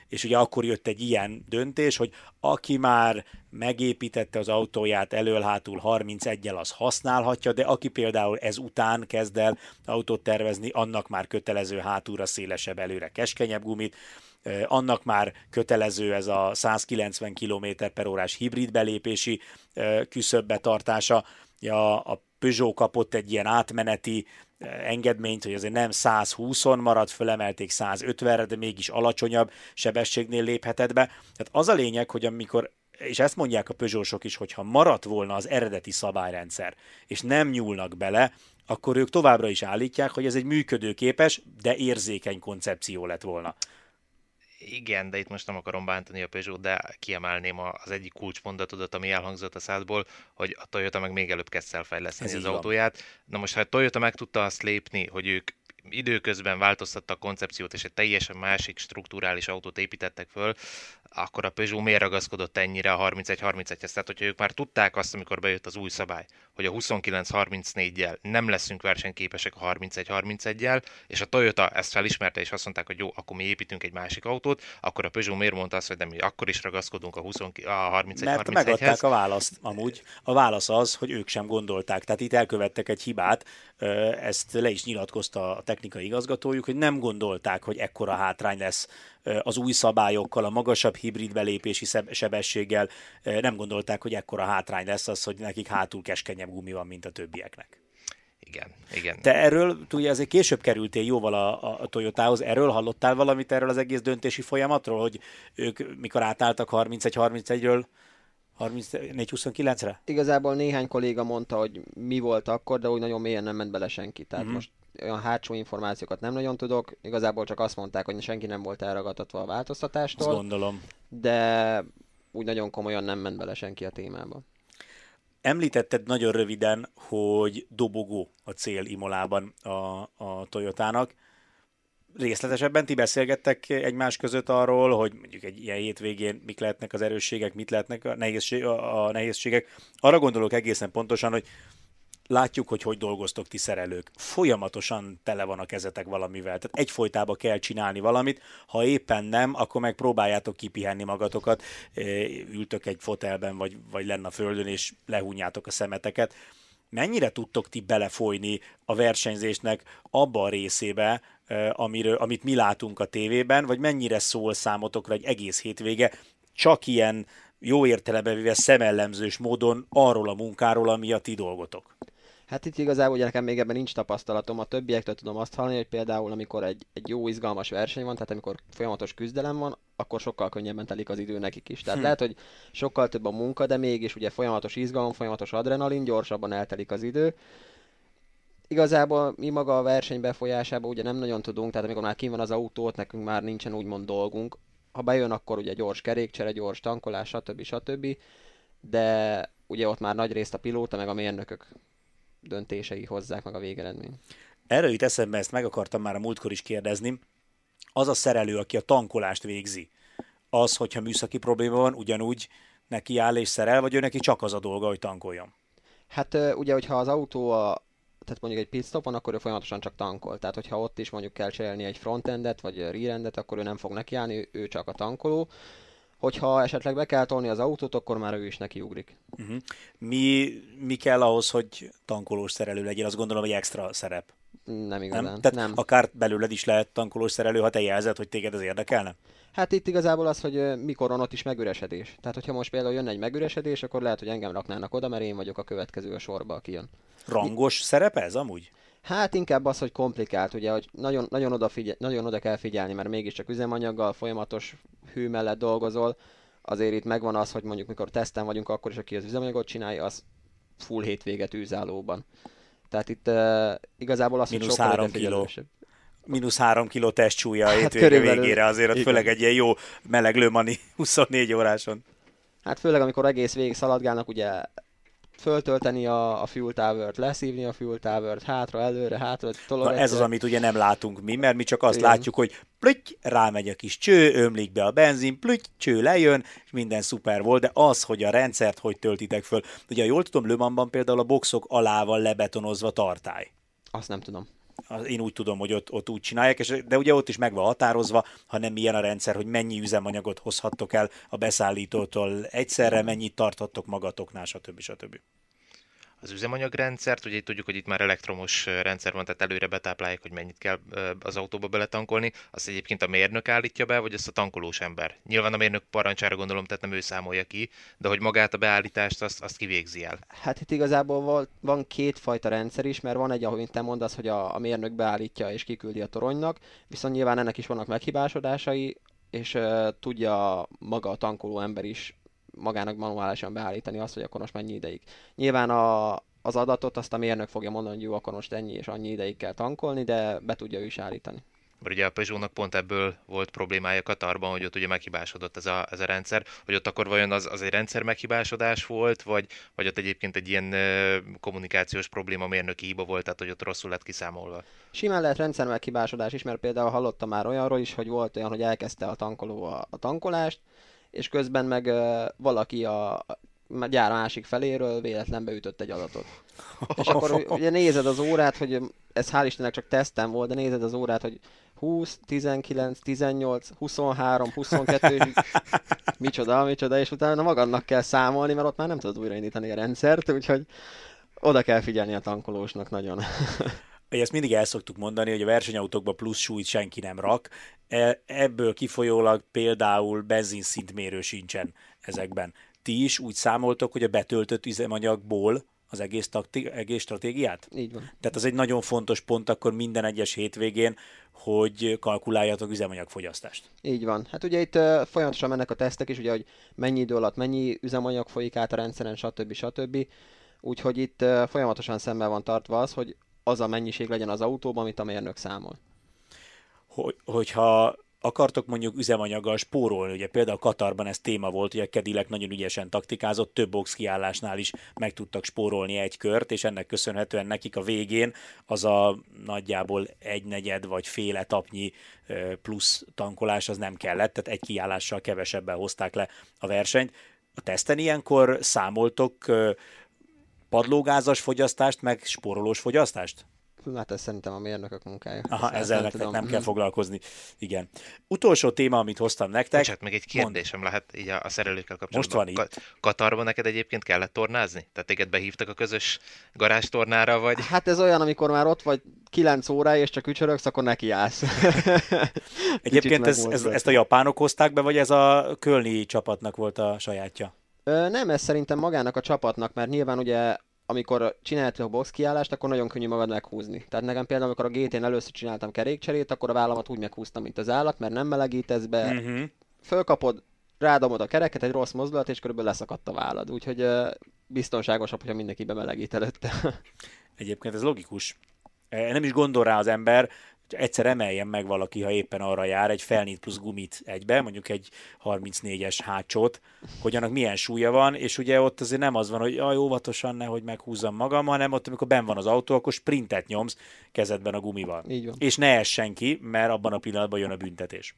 Speaker 1: és ugye akkor jött egy ilyen döntés, hogy aki már megépítette az autóját elől-hátul 31-jel, az használhatja, de aki például ezután kezd el autót tervezni, annak már kötelező hátulra szélesebb, előre keskenyebb gumit, annak már kötelező ez a 190 km/h hibrid belépési küszöb betartása. A Peugeot kapott egy ilyen átmeneti engedményt, hogy azért nem 120-on marad, fölemelték 150-re, de mégis alacsonyabb sebességnél léphetett be. Tehát az a lényeg, hogy amikor, és ezt mondják a Peugeot-sok is, hogyha maradt volna az eredeti szabályrendszer, és nem nyúlnak bele, akkor ők továbbra is állítják, hogy ez egy működőképes, de érzékeny koncepció lett volna.
Speaker 2: Igen, de itt most nem akarom bántani a Peugeot, de kiemelném az egyik kulcsmondatodat, ami elhangzott a szádból, hogy a Toyota meg még előbb kezd el fejleszteni az autóját. Na most, ha a Toyota meg tudta azt lépni, hogy ők időközben változtatta a koncepciót, és egy teljesen másik strukturális autót építettek föl, akkor a Peugeot miért ragaszkodott ennyire a 31-31-hez? Tehát, hogyha ők már tudták azt, amikor bejött az új szabály, hogy a 29-34-jel nem leszünk versenyképesek a 31-31-jel, és a Toyota ezt felismerte, és azt mondták, hogy jó, akkor mi építünk egy másik autót, akkor a Peugeot miért mondta azt, hogy de mi akkor is ragaszkodunk a 31-31-hez?
Speaker 1: Mert megadták a választ amúgy. A válasz az, hogy ők sem gondolták. Tehát itt elkövettek egy hibát, ezt le is nyilatkozta a technikai igazgatójuk, hogy nem gondolták, hogy ekkora hátrány lesz az új szabályokkal, a magasabb hibrid belépési sebességgel, nem gondolták, hogy ekkora hátrány lesz az, hogy nekik hátul keskenyebb gumi van, mint a többieknek.
Speaker 2: Igen.
Speaker 1: Te erről, ugye azért később kerültél jóval a Toyotához, erről hallottál valamit erről az egész döntési folyamatról, hogy ők mikor átálltak 31-31-ről 34-29-re?
Speaker 3: Igazából néhány kolléga mondta, hogy mi volt akkor, de úgy nagyon mélyen nem ment bele senki. Tehát most olyan hátsó információkat nem nagyon tudok. Igazából csak azt mondták, hogy senki nem volt elragadtatva a változtatástól.
Speaker 1: Azt gondolom.
Speaker 3: De úgy nagyon komolyan nem ment bele senki a témába.
Speaker 1: Említetted nagyon röviden, hogy dobogó a cél Imolában a Toyotának. Részletesebben ti beszélgettek egymás között arról, hogy mondjuk egy ilyen hétvégén mik lehetnek az erősségek, mit lehetnek a nehézségek. Arra gondolok egészen pontosan, hogy látjuk, hogy dolgoztok ti szerelők. Folyamatosan tele van a kezetek valamivel. Tehát egyfolytában kell csinálni valamit. Ha éppen nem, akkor meg próbáljátok kipihenni magatokat. Ültök egy fotelben, vagy lenn a földön, és lehúnyjátok a szemeteket. Mennyire tudtok ti belefolyni a versenyzésnek abba a részébe, amit mi látunk a tévében, vagy mennyire szól számotokra egy egész hétvége csak ilyen jó értelemben véve szemellemzős módon arról a munkáról, ami a ti dolgotok?
Speaker 3: Hát itt igazából ugye nekem még ebben nincs tapasztalatom, a többiektől tudom azt hallani, hogy például amikor egy jó izgalmas verseny van, tehát amikor folyamatos küzdelem van, akkor sokkal könnyebben telik az idő nekik is. Tehát lehet, hogy sokkal több a munka, de mégis ugye folyamatos izgalom, folyamatos adrenalin, gyorsabban eltelik az idő. Igazából mi maga a verseny befolyásában ugye nem nagyon tudunk, tehát amikor már kín van az autót, nekünk már nincsen úgymond dolgunk. Ha bejön, akkor ugye gyors kerékcsere, gyors tankolás, stb. De ugye ott már nagy részt a pilóta meg a mérnökök döntései hozzák meg a végeredményt.
Speaker 1: Erről jut eszembe, ezt meg akartam már a múltkor is kérdezni. Az a szerelő, aki a tankolást végzi, az, hogyha műszaki probléma van, ugyanúgy neki áll és szerel, vagy ő neki csak az a dolga, hogy tankoljon?
Speaker 3: Hát ugye, hogyha az autó tehát mondjuk egy pitstopon, akkor ő folyamatosan csak tankol. Tehát, hogyha ott is mondjuk kell cserélni egy frontendet, vagy rearendet, akkor ő nem fog nekiállni, ő csak a tankoló. Hogyha esetleg be kell tolni az autót, akkor már ő is nekiugrik.
Speaker 1: Mi kell ahhoz, hogy tankolós szerelő legyen? Azt gondolom, hogy extra szerep.
Speaker 3: Nem igazán.
Speaker 1: Nem? Tehát
Speaker 3: nem.
Speaker 1: akár belőled is lehet tankolós szerelő, ha te jelzed, hogy téged ez érdekelne?
Speaker 3: Hát itt igazából az, hogy mikor van ott is megüresedés. Tehát, hogyha most például jönne egy megüresedés, akkor lehet, hogy engem raknának oda, mert én vagyok a következő a sorba, aki jön.
Speaker 1: Rangos szerep ez amúgy?
Speaker 3: Hát inkább az, hogy komplikált, ugye, hogy nagyon oda kell figyelni, mert mégiscsak üzemanyaggal, folyamatos hő mellett dolgozol. Azért itt megvan az, hogy mondjuk mikor teszten vagyunk, akkor is aki az üzemanyagot csinálja, az full hétvéget űzállóban. Tehát itt igazából az, hogy sokkal odafigyelősebb.
Speaker 1: -3 kiló testsúlya a
Speaker 3: Hát
Speaker 1: hétvége végére, azért ott főleg egy ilyen jó meleglő mani 24 óráson.
Speaker 3: Hát főleg amikor egész végig szaladgálnak, ugye föltölteni a fuel tower-t, leszívni a fuel tower-t, hátra, előre, hátra,
Speaker 1: Na ez az, amit ugye nem látunk mi, mert mi csak azt látjuk, hogy plüty, rámegy a kis cső, ömlik be a benzin, plüty, cső lejön, és minden szuper volt, de az, hogy a rendszert hogy töltitek föl. Ugye jól tudom, Le Mansban például a boxok alá van lebetonozva tartály.
Speaker 3: Azt nem tudom.
Speaker 1: én úgy tudom, hogy ott úgy csinálják, de ugye ott is meg van határozva, ha nem ilyen a rendszer, hogy mennyi üzemanyagot hozhattok el a beszállítótól egyszerre, mennyit tarthattok magatoknál, stb.
Speaker 2: Az üzemanyagrendszert, ugye tudjuk, hogy itt már elektromos rendszer van, tehát előre betáplálják, hogy mennyit kell az autóba beletankolni. Azt egyébként a mérnök állítja be, vagy ezt a tankolós ember? Nyilván a mérnök parancsára gondolom, tehát nem ő számolja ki, de hogy magát a beállítást azt kivégzi el.
Speaker 3: Hát itt igazából van kétfajta rendszer is, mert van egy, ahogy te mondasz, hogy a mérnök beállítja és kiküldi a toronynak, viszont nyilván ennek is vannak meghibásodásai, és tudja maga a tankoló ember is magának manuálisan beállítani azt, hogy akkor most mennyi ideig. Nyilván az adatot azt a mérnök fogja mondani, hogy jó, akkor most ennyi és annyi ideig kell tankolni, de be tudja ő is állítani.
Speaker 2: Mert ugye a Peugeotnak pont ebből volt problémája Katarban, hogy ott ugye meghibásodott ez a rendszer, hogy ott akkor vajon az egy rendszer meghibásodás volt, vagy ott egyébként egy ilyen kommunikációs probléma, mérnöki hiba volt, tehát hogy ott rosszul lett kiszámolva.
Speaker 3: Simán lehet rendszer meghibásodás is, mert például hallottam már olyanról is, hogy volt olyan, hogy elkezdte a tankoló a tankolást, és közben meg valaki a gyár másik feléről véletlen beütött egy adatot. És akkor ugye nézed az órát, hogy ez hál' Istennek csak tesztem volt, de nézed az órát, hogy 20, 19, 18, 23, 22, és micsoda, és utána magadnak kell számolni, mert ott már nem tudod újraindítani a rendszert, úgyhogy oda kell figyelni a tankolósnak nagyon.
Speaker 1: Ezt mindig el szoktuk mondani, hogy a versenyautókba plusz súlyt senki nem rak. Ebből kifolyólag például benzinszintmérő sincsen ezekben. Ti is úgy számoltok, hogy a betöltött üzemanyagból az egész stratégiát?
Speaker 3: Így van.
Speaker 1: Tehát az egy nagyon fontos pont akkor minden egyes hétvégén, hogy kalkuláljatok üzemanyagfogyasztást.
Speaker 3: Így van. Hát ugye itt folyamatosan mennek a tesztek is, ugye, hogy mennyi idő alatt mennyi üzemanyag folyik át a rendszeren, stb. Úgyhogy itt folyamatosan szemben van tartva az, hogy az a mennyiség legyen az autóban, amit a mérnök számol.
Speaker 1: Hogyha akartok mondjuk üzemanyaggal spórolni, ugye például Katarban ez téma volt, hogy a Cadillac nagyon ügyesen taktikázott, több box kiállásnál is meg tudtak spórolni egy kört, és ennek köszönhetően nekik a végén az a nagyjából egynegyed vagy fél etapnyi plusz tankolás az nem kellett, tehát egy kiállással kevesebben hozták le a versenyt. A teszten ilyenkor számoltok padlógázas fogyasztást, meg spórolós fogyasztást?
Speaker 3: Hát ez szerintem a mérnökök munkája.
Speaker 1: Aha, ezzel nektek nem kell foglalkozni. Igen. Utolsó téma, amit hoztam nektek.
Speaker 2: Bocsát, még egy kérdésem lehet így a szerelőkkel kapcsolatban.
Speaker 1: Most van itt.
Speaker 2: Katarban neked egyébként kellett tornázni? Tehát téged behívtak a közös garázstornára, vagy?
Speaker 3: Hát ez olyan, amikor már ott vagy 9 óráig, és csak ücsörögsz, akkor nekiállsz.
Speaker 1: Egyébként ezt a japánok hozták be, vagy ez a kölni csapatnak volt a sajátja?
Speaker 3: Nem, ez szerintem magának a csapatnak, mert nyilván ugye amikor csináltuk a box kiállást, akkor nagyon könnyű magad meghúzni. Tehát nekem például, amikor a GT-n először csináltam kerékcserét, akkor a vállamat úgy meghúztam, mint az állat, mert nem melegítesz be, fölkapod, rádomod a kereket, egy rossz mozdulat, és körülbelül leszakadt a vállad. Úgyhogy biztonságosabb, hogyha mindenki bemelegít előtte.
Speaker 1: Egyébként ez logikus. Nem is gondol rá az ember, egyszer emeljen meg valaki, ha éppen arra jár, egy felnit plusz gumit egybe, mondjuk egy 34-es hátsót, hogy annak milyen súlya van, és ugye ott azért nem az van, hogy óvatosan nehogy meghúzzam magam, hanem ott, amikor benn van az autó, akkor sprintet nyomsz kezedben a gumival.
Speaker 3: Így van.
Speaker 1: És ne essen ki, mert abban a pillanatban jön a büntetés.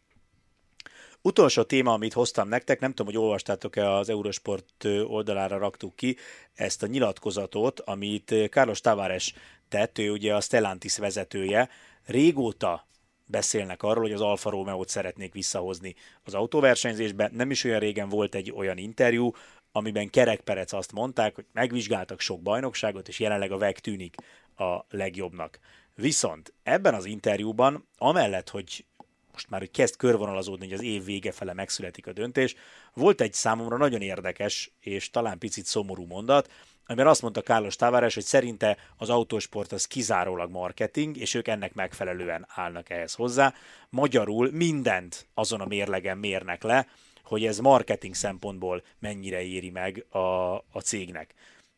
Speaker 1: Utolsó téma, amit hoztam nektek, nem tudom, hogy olvastátok-e, az Eurosport oldalára raktuk ki ezt a nyilatkozatot, amit Carlos Tavares tett, ő ugye a Stellantis vezetője. Régóta beszélnek arról, hogy az Alfa Romeo-t szeretnék visszahozni az autóversenyzésbe. Nem is olyan régen volt egy olyan interjú, amiben Kerek Perec azt mondták, hogy megvizsgáltak sok bajnokságot, és jelenleg a WEC tűnik a legjobbnak. Viszont ebben az interjúban, amellett, hogy most már kezd körvonalazódni, hogy az év vége fele megszületik a döntés, volt egy számomra nagyon érdekes és talán picit szomorú mondat, amiben azt mondta Carlos Tavares, hogy szerinte az autósport az kizárólag marketing, és ők ennek megfelelően állnak ehhez hozzá. Magyarul mindent azon a mérlegen mérnek le, hogy ez marketing szempontból mennyire éri meg a cégnek.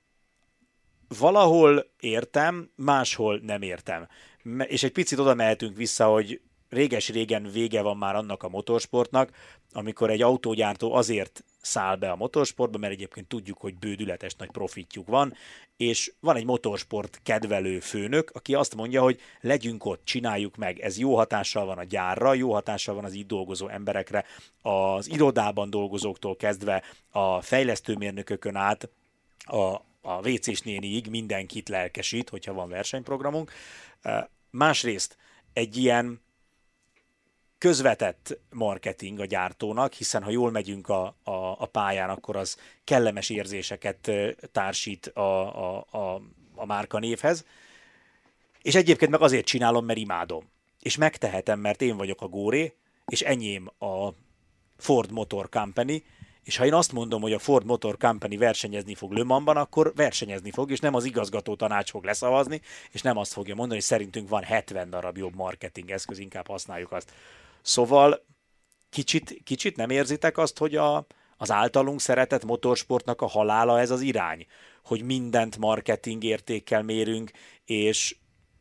Speaker 1: Valahol értem, máshol nem értem. És egy picit oda mehetünk vissza, hogy réges-régen vége van már annak a motorsportnak, amikor egy autógyártó azért száll be a motorsportba, mert egyébként tudjuk, hogy bődületes nagy profitjuk van, és van egy motorsport kedvelő főnök, aki azt mondja, hogy legyünk ott, csináljuk meg, ez jó hatással van a gyárra, jó hatással van az itt dolgozó emberekre, az irodában dolgozóktól kezdve a fejlesztőmérnökökön át, a WC-s néniig mindenkit lelkesít, hogyha van versenyprogramunk. Másrészt egy ilyen közvetett marketing a gyártónak, hiszen ha jól megyünk a pályán, akkor az kellemes érzéseket társít a márkanévhez, és egyébként meg azért csinálom, mert imádom. És megtehetem, mert én vagyok a góré, és enyém a Ford Motor Company, és ha én azt mondom, hogy a Ford Motor Company versenyezni fog Le Mansban, akkor versenyezni fog, és nem az igazgató tanács fog leszavazni, és nem azt fogja mondani, hogy szerintünk van 70 darab jobb marketing eszköz, inkább használjuk azt. Szóval kicsit nem érzitek azt, hogy az általunk szeretett motorsportnak a halála ez az irány, hogy mindent marketing értékkel mérünk, és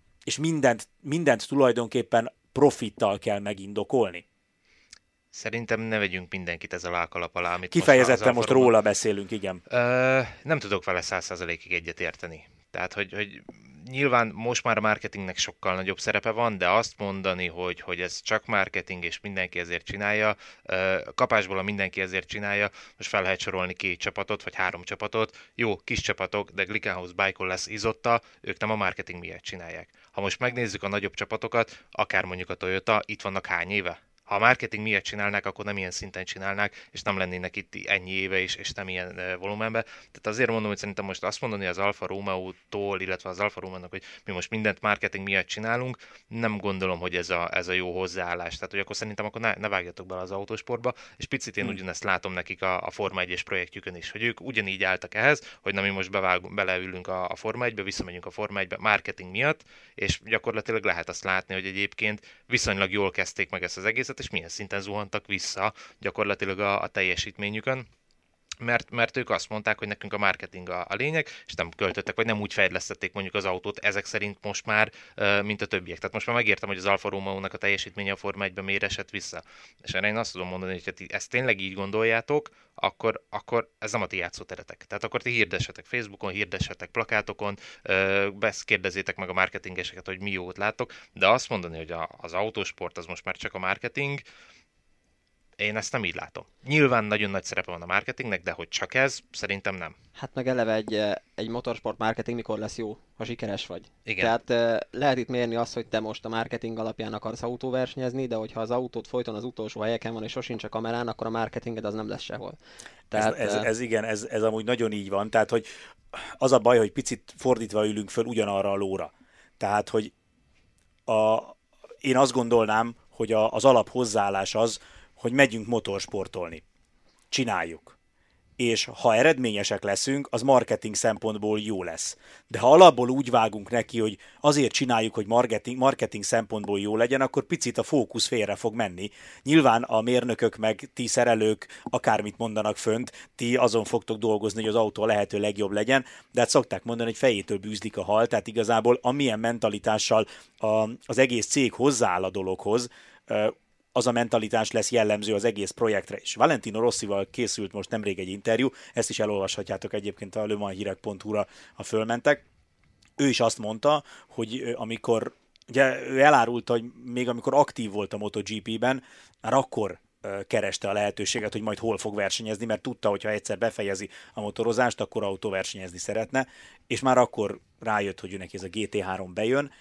Speaker 1: mindent tulajdonképpen profittal kell megindokolni.
Speaker 2: Szerintem ne vegyünk mindenkit ezzel a kalap alá, amit
Speaker 1: kifejezetten most róla beszélünk, igen.
Speaker 2: Nem tudok vele 100%-ig egyet érteni. Tehát, hogy nyilván most már a marketingnek sokkal nagyobb szerepe van, de azt mondani, hogy ez csak marketing, és mindenki ezért csinálja, kapásból a mindenki ezért csinálja, most fel lehet sorolni 2 csapatot, vagy 3 csapatot, jó, kis csapatok, de Glickenhaus Bike-on lesz Isotta, ők nem a marketing miatt csinálják. Ha most megnézzük a nagyobb csapatokat, akár mondjuk a Toyota, itt vannak hány éve? Ha a marketing miatt csinálnák, akkor nem ilyen szinten csinálnák, és nem lennének itt ennyi éve, és nem ilyen volumenben. Tehát azért mondom, hogy szerintem most azt mondani az Alfa Romeo-tól, illetve az Alfa Romeo-nak, hogy mi most mindent marketing miatt csinálunk, nem gondolom, hogy ez a jó hozzáállás. Tehát, hogy akkor szerintem ne vágjatok bele az autósportba, és picit én ugyanezt látom nekik a Forma 1-es projektjükön is, hogy ők ugyanígy álltak ehhez, hogy na mi most beleülünk a Forma 1-be, visszamegyünk a Forma 1-be marketing miatt, és gyakorlatilag lehet azt látni, hogy egyébként viszonylag jól kezdték meg ezt az egészet, és milyen szinten zuhantak vissza gyakorlatilag a teljesítményükön. Mert ők azt mondták, hogy nekünk a marketing a lényeg, és nem költöttek, vagy nem úgy fejlesztették mondjuk az autót ezek szerint most már, mint a többiek. Tehát most már megértem, hogy az Alfa Romeo-nak a teljesítménye a Forma 1-ben miért esett vissza. És erre én azt tudom mondani, hogy ha ti ezt tényleg így gondoljátok, akkor ez nem a ti játszóteretek. Tehát akkor ti hirdessetek Facebookon, hirdessetek plakátokon, kérdezzétek meg a marketingeseket, hogy mi jót láttok, de azt mondani, hogy az autósport az most már csak a marketing, én ezt nem így látom. Nyilván nagyon nagy szerepe van a marketingnek, de hogy csak ez, szerintem nem.
Speaker 3: Hát meg eleve egy motorsport marketing mikor lesz jó, ha sikeres vagy.
Speaker 2: Igen.
Speaker 3: Tehát lehet itt mérni azt, hogy te most a marketing alapján akarsz autóversenyezni, de hogyha az autót folyton az utolsó helyeken van, és sosincs a kamerán, akkor a marketinged az nem lesz sehol.
Speaker 1: Tehát, ez amúgy nagyon így van. Tehát, hogy az a baj, hogy picit fordítva ülünk föl ugyanarra a lóra. Tehát, hogy én azt gondolnám, hogy az alap hozzáállás az, hogy megyünk motorsportolni. Csináljuk. És ha eredményesek leszünk, az marketing szempontból jó lesz. De ha alapból úgy vágunk neki, hogy azért csináljuk, hogy marketing szempontból jó legyen, akkor picit a fókusz félre fog menni. Nyilván a mérnökök meg ti szerelők akármit mondanak fönt, ti azon fogtok dolgozni, hogy az autó a lehető legjobb legyen, de hát szokták mondani, hogy fejétől bűzlik a hal, tehát igazából amilyen mentalitással az egész cég hozzááll a dologhoz, az a mentalitás lesz jellemző az egész projektre is. Valentino Rossival készült most nemrég egy interjú, ezt is elolvashatjátok egyébként a lemanhírek.hu-ra, ha fölmentek. Ő is azt mondta, hogy amikor, ugye ő elárulta, hogy még amikor aktív volt a MotoGP-ben, már akkor kereste a lehetőséget, hogy majd hol fog versenyezni, mert tudta, hogy ha egyszer befejezi a motorozást, akkor autóversenyezni szeretne, és már akkor rájött, hogy neki ez a GT3 bejön,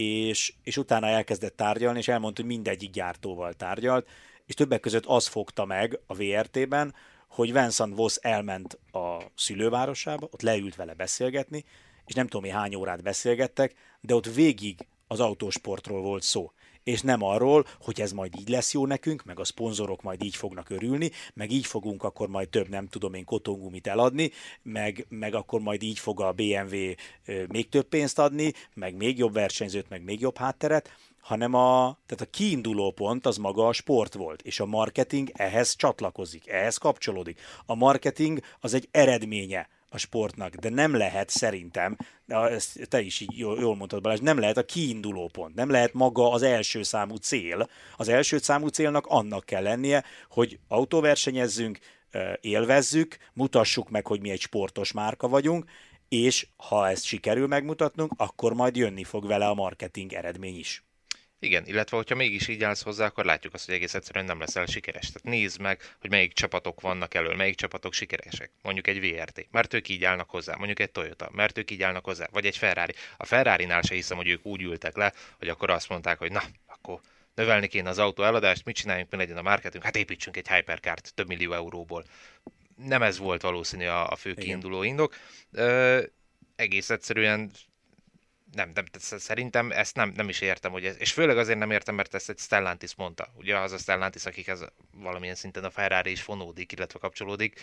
Speaker 1: és utána elkezdett tárgyalni, és elmondta, hogy mindegyik gyártóval tárgyalt, és többek között az fogta meg a VRT-ben, hogy Vincent Voss elment a szülővárosába, ott leült vele beszélgetni, és nem tudom, hány órát beszélgettek, de ott végig az autósportról volt szó. És nem arról, hogy ez majd így lesz jó nekünk, meg a szponzorok majd így fognak örülni, meg így fogunk akkor majd több, nem tudom én, kotongumit eladni, meg akkor majd így fog a BMW még több pénzt adni, meg még jobb versenyzőt, meg még jobb hátteret, hanem tehát a kiinduló pont az maga a sport volt, és a marketing ehhez csatlakozik, ehhez kapcsolódik. A marketing az egy eredménye a sportnak, de nem lehet szerintem, ezt te is így jól mondtad, Balázs, nem lehet a kiinduló pont, nem lehet maga az első számú cél. Az első számú célnak annak kell lennie, hogy autóversenyezzünk, élvezzük, mutassuk meg, hogy mi egy sportos márka vagyunk, és ha ezt sikerül megmutatnunk, akkor majd jönni fog vele a marketing eredmény is.
Speaker 2: Igen, illetve hogyha mégis így állsz hozzá, akkor látjuk azt, hogy egész egyszerűen nem leszel sikeres. Tehát nézd meg, hogy melyik csapatok vannak elől, melyik csapatok sikeresek. Mondjuk egy VRT, mert ők így állnak hozzá, mondjuk egy Toyota, mert ők így állnak hozzá, vagy egy Ferrari. A Ferrari-nál se hiszem, hogy ők úgy ültek le, hogy akkor azt mondták, hogy na, akkor növelni kéne az autó eladást, mit csináljunk, mi legyen a marketing, hát építsünk egy hypercart több millió euróból. Nem ez volt valószínű a fő kiinduló indok. Egész egyszerűen szerintem ezt nem is értem, hogy és főleg azért nem értem, mert ezt egy Stellantis mondta. Ugye az a Stellantis, akikhez valamilyen szinten a Ferrari is fonódik, illetve kapcsolódik.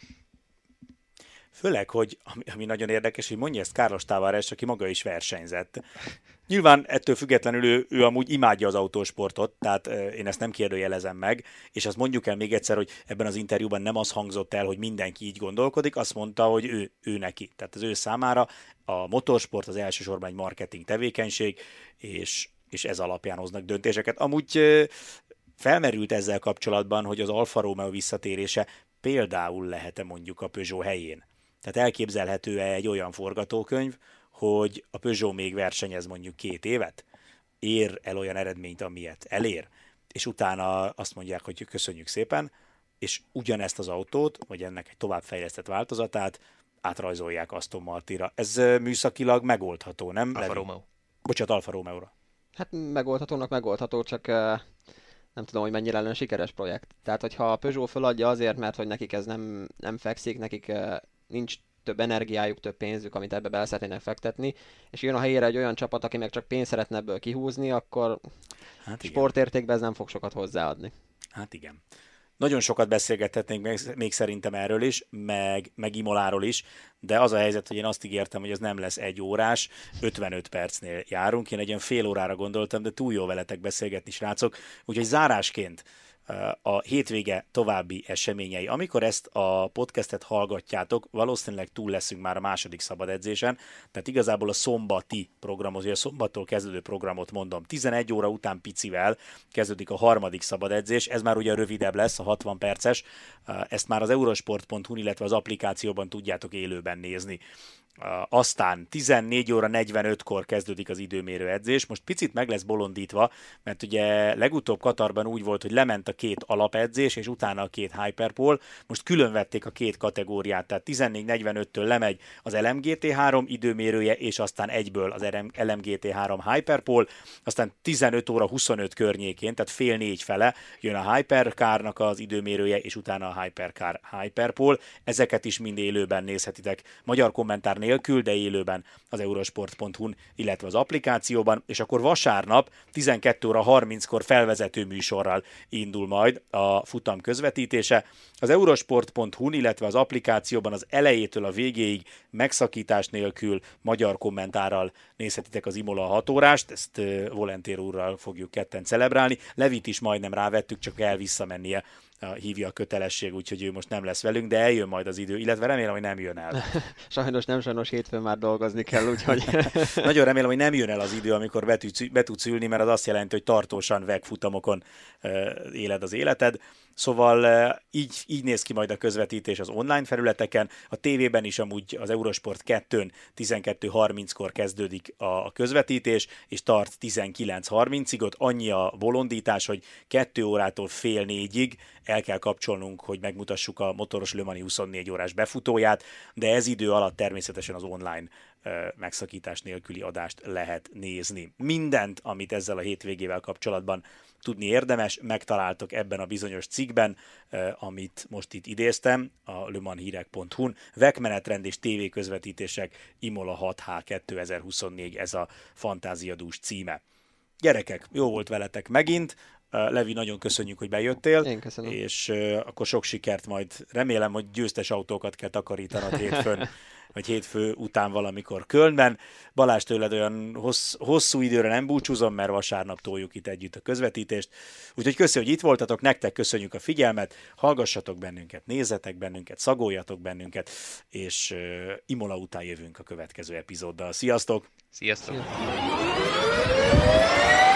Speaker 1: Főleg, hogy ami nagyon érdekes, hogy mondja ezt Carlos Tavares, aki maga is versenyzett. Nyilván ettől függetlenül ő amúgy imádja az autósportot, tehát én ezt nem kérdőjelezem meg, és azt mondjuk el még egyszer, hogy ebben az interjúban nem az hangzott el, hogy mindenki így gondolkodik, azt mondta, hogy ő neki. Tehát az ő számára a motorsport az elsősorban egy marketing tevékenység, és ez alapján hoznak döntéseket. Amúgy felmerült ezzel kapcsolatban, hogy az Alfa Romeo visszatérése például lehet-e mondjuk a Peugeot helyén. Tehát elképzelhető-e egy olyan forgatókönyv, hogy a Peugeot még versenyez mondjuk 2 évet, ér el olyan eredményt, amilyet elér, és utána azt mondják, hogy köszönjük szépen, és ugyanezt az autót, vagy ennek egy továbbfejlesztett változatát átrajzolják Aston Martinra. Ez műszakilag megoldható, nem?
Speaker 2: Alfa Romeo.
Speaker 1: Bocsánat, Alfa Romeo-ra.
Speaker 3: Hát megoldható, csak nem tudom, hogy mennyire lenne sikeres projekt. Tehát, hogyha a Peugeot feladja azért, mert hogy nekik ez nem fekszik, nekik nincs több energiájuk, több pénzük, amit ebbe bele szeretnének fektetni, és jön a helyére egy olyan csapat, aki meg csak pénzt szeretne ebből kihúzni, akkor sportértékben ez nem fog sokat hozzáadni.
Speaker 1: Hát igen. Nagyon sokat beszélgethetnénk még szerintem erről is, meg Imoláról is, de az a helyzet, hogy én azt ígértem, hogy ez nem lesz 1 órás, 55 percnél járunk. Én egy olyan fél órára gondoltam, de túl jó veletek beszélgetni, srácok. Úgyhogy zárásként a hétvége további eseményei. Amikor ezt a podcastet hallgatjátok, valószínűleg túl leszünk már a második szabad edzésen, tehát igazából a szombati programot, vagy a szombattól kezdődő programot mondom. 11 óra után picivel kezdődik a harmadik szabad edzés, ez már ugye rövidebb lesz, a 60 perces, ezt már az eurosport.hu, illetve az applikációban tudjátok élőben nézni. Aztán 14 óra 45-kor kezdődik az időmérő edzés. Most picit meg lesz bolondítva, mert ugye legutóbb Katarban úgy volt, hogy lement a 2 alapedzés, és utána a 2 hyperpole. Most külön vették a 2 kategóriát, tehát 14.45-től lemegy az LMGT3 időmérője, és aztán egyből az LMGT3 hyperpole, aztán 15 óra 25 környékén, tehát fél 4 fele jön a hypercarnak az időmérője, és utána a hypercar hyperpole. Ezeket is mind élőben nézhetitek magyar kommentár nélkül, de élőben az eurosport.hu-n, illetve az applikációban, és akkor vasárnap 12 óra 30-kor felvezető műsorral indul majd a futam közvetítése. Az eurosport.hu-n, illetve az applikációban az elejétől a végéig megszakítás nélkül magyar kommentárral nézhetitek az Imola 6 órást, ezt Volentér úrral fogjuk ketten celebrálni. Levit is majdnem rávettük, csak el visszamennie, hívja a kötelesség, úgyhogy ő most nem lesz velünk, de eljön majd az idő, illetve remélem, hogy nem jön el.
Speaker 3: Sajnos hétfőn már dolgozni kell, úgyhogy...
Speaker 1: Nagyon remélem, hogy nem jön el az idő, amikor be tudsz ülni, mert az azt jelenti, hogy tartósan vegfutamokon éled az életed. Szóval így néz ki majd a közvetítés az online felületeken, a tévében is amúgy az Eurosport 2-n 12.30-kor kezdődik a közvetítés, és tart 19.30-ig, ott annyi a bolondítás, hogy 2 órától fél 4-ig el kell kapcsolnunk, hogy megmutassuk a motoros Le Mani 24 órás befutóját, de ez idő alatt természetesen az online megszakítás nélküli adást lehet nézni. Mindent, amit ezzel a hétvégével kapcsolatban tudni érdemes, megtaláltok ebben a bizonyos cikkben, amit most itt idéztem, a lemanhírek.hu-n. Vekmenetrend és tévéközvetítések Imola 6H 2024, ez a fantáziadús címe. Gyerekek, jó volt veletek megint. Levi, nagyon köszönjük, hogy bejöttél.
Speaker 3: Én köszönöm.
Speaker 1: És akkor sok sikert majd. Remélem, hogy győztes autókat kell takarítanod hétfőn, vagy hétfő után valamikor Kölnben. Balázs, tőled olyan hosszú időre nem búcsúzom, mert vasárnap toljuk itt együtt a közvetítést. Úgyhogy köszönjük, hogy itt voltatok, nektek köszönjük a figyelmet, hallgassatok bennünket, nézzetek bennünket, szagoljatok bennünket, és Imola után jövünk a következő epizóddal. Sziasztok!
Speaker 2: Sziasztok!
Speaker 3: Sziasztok.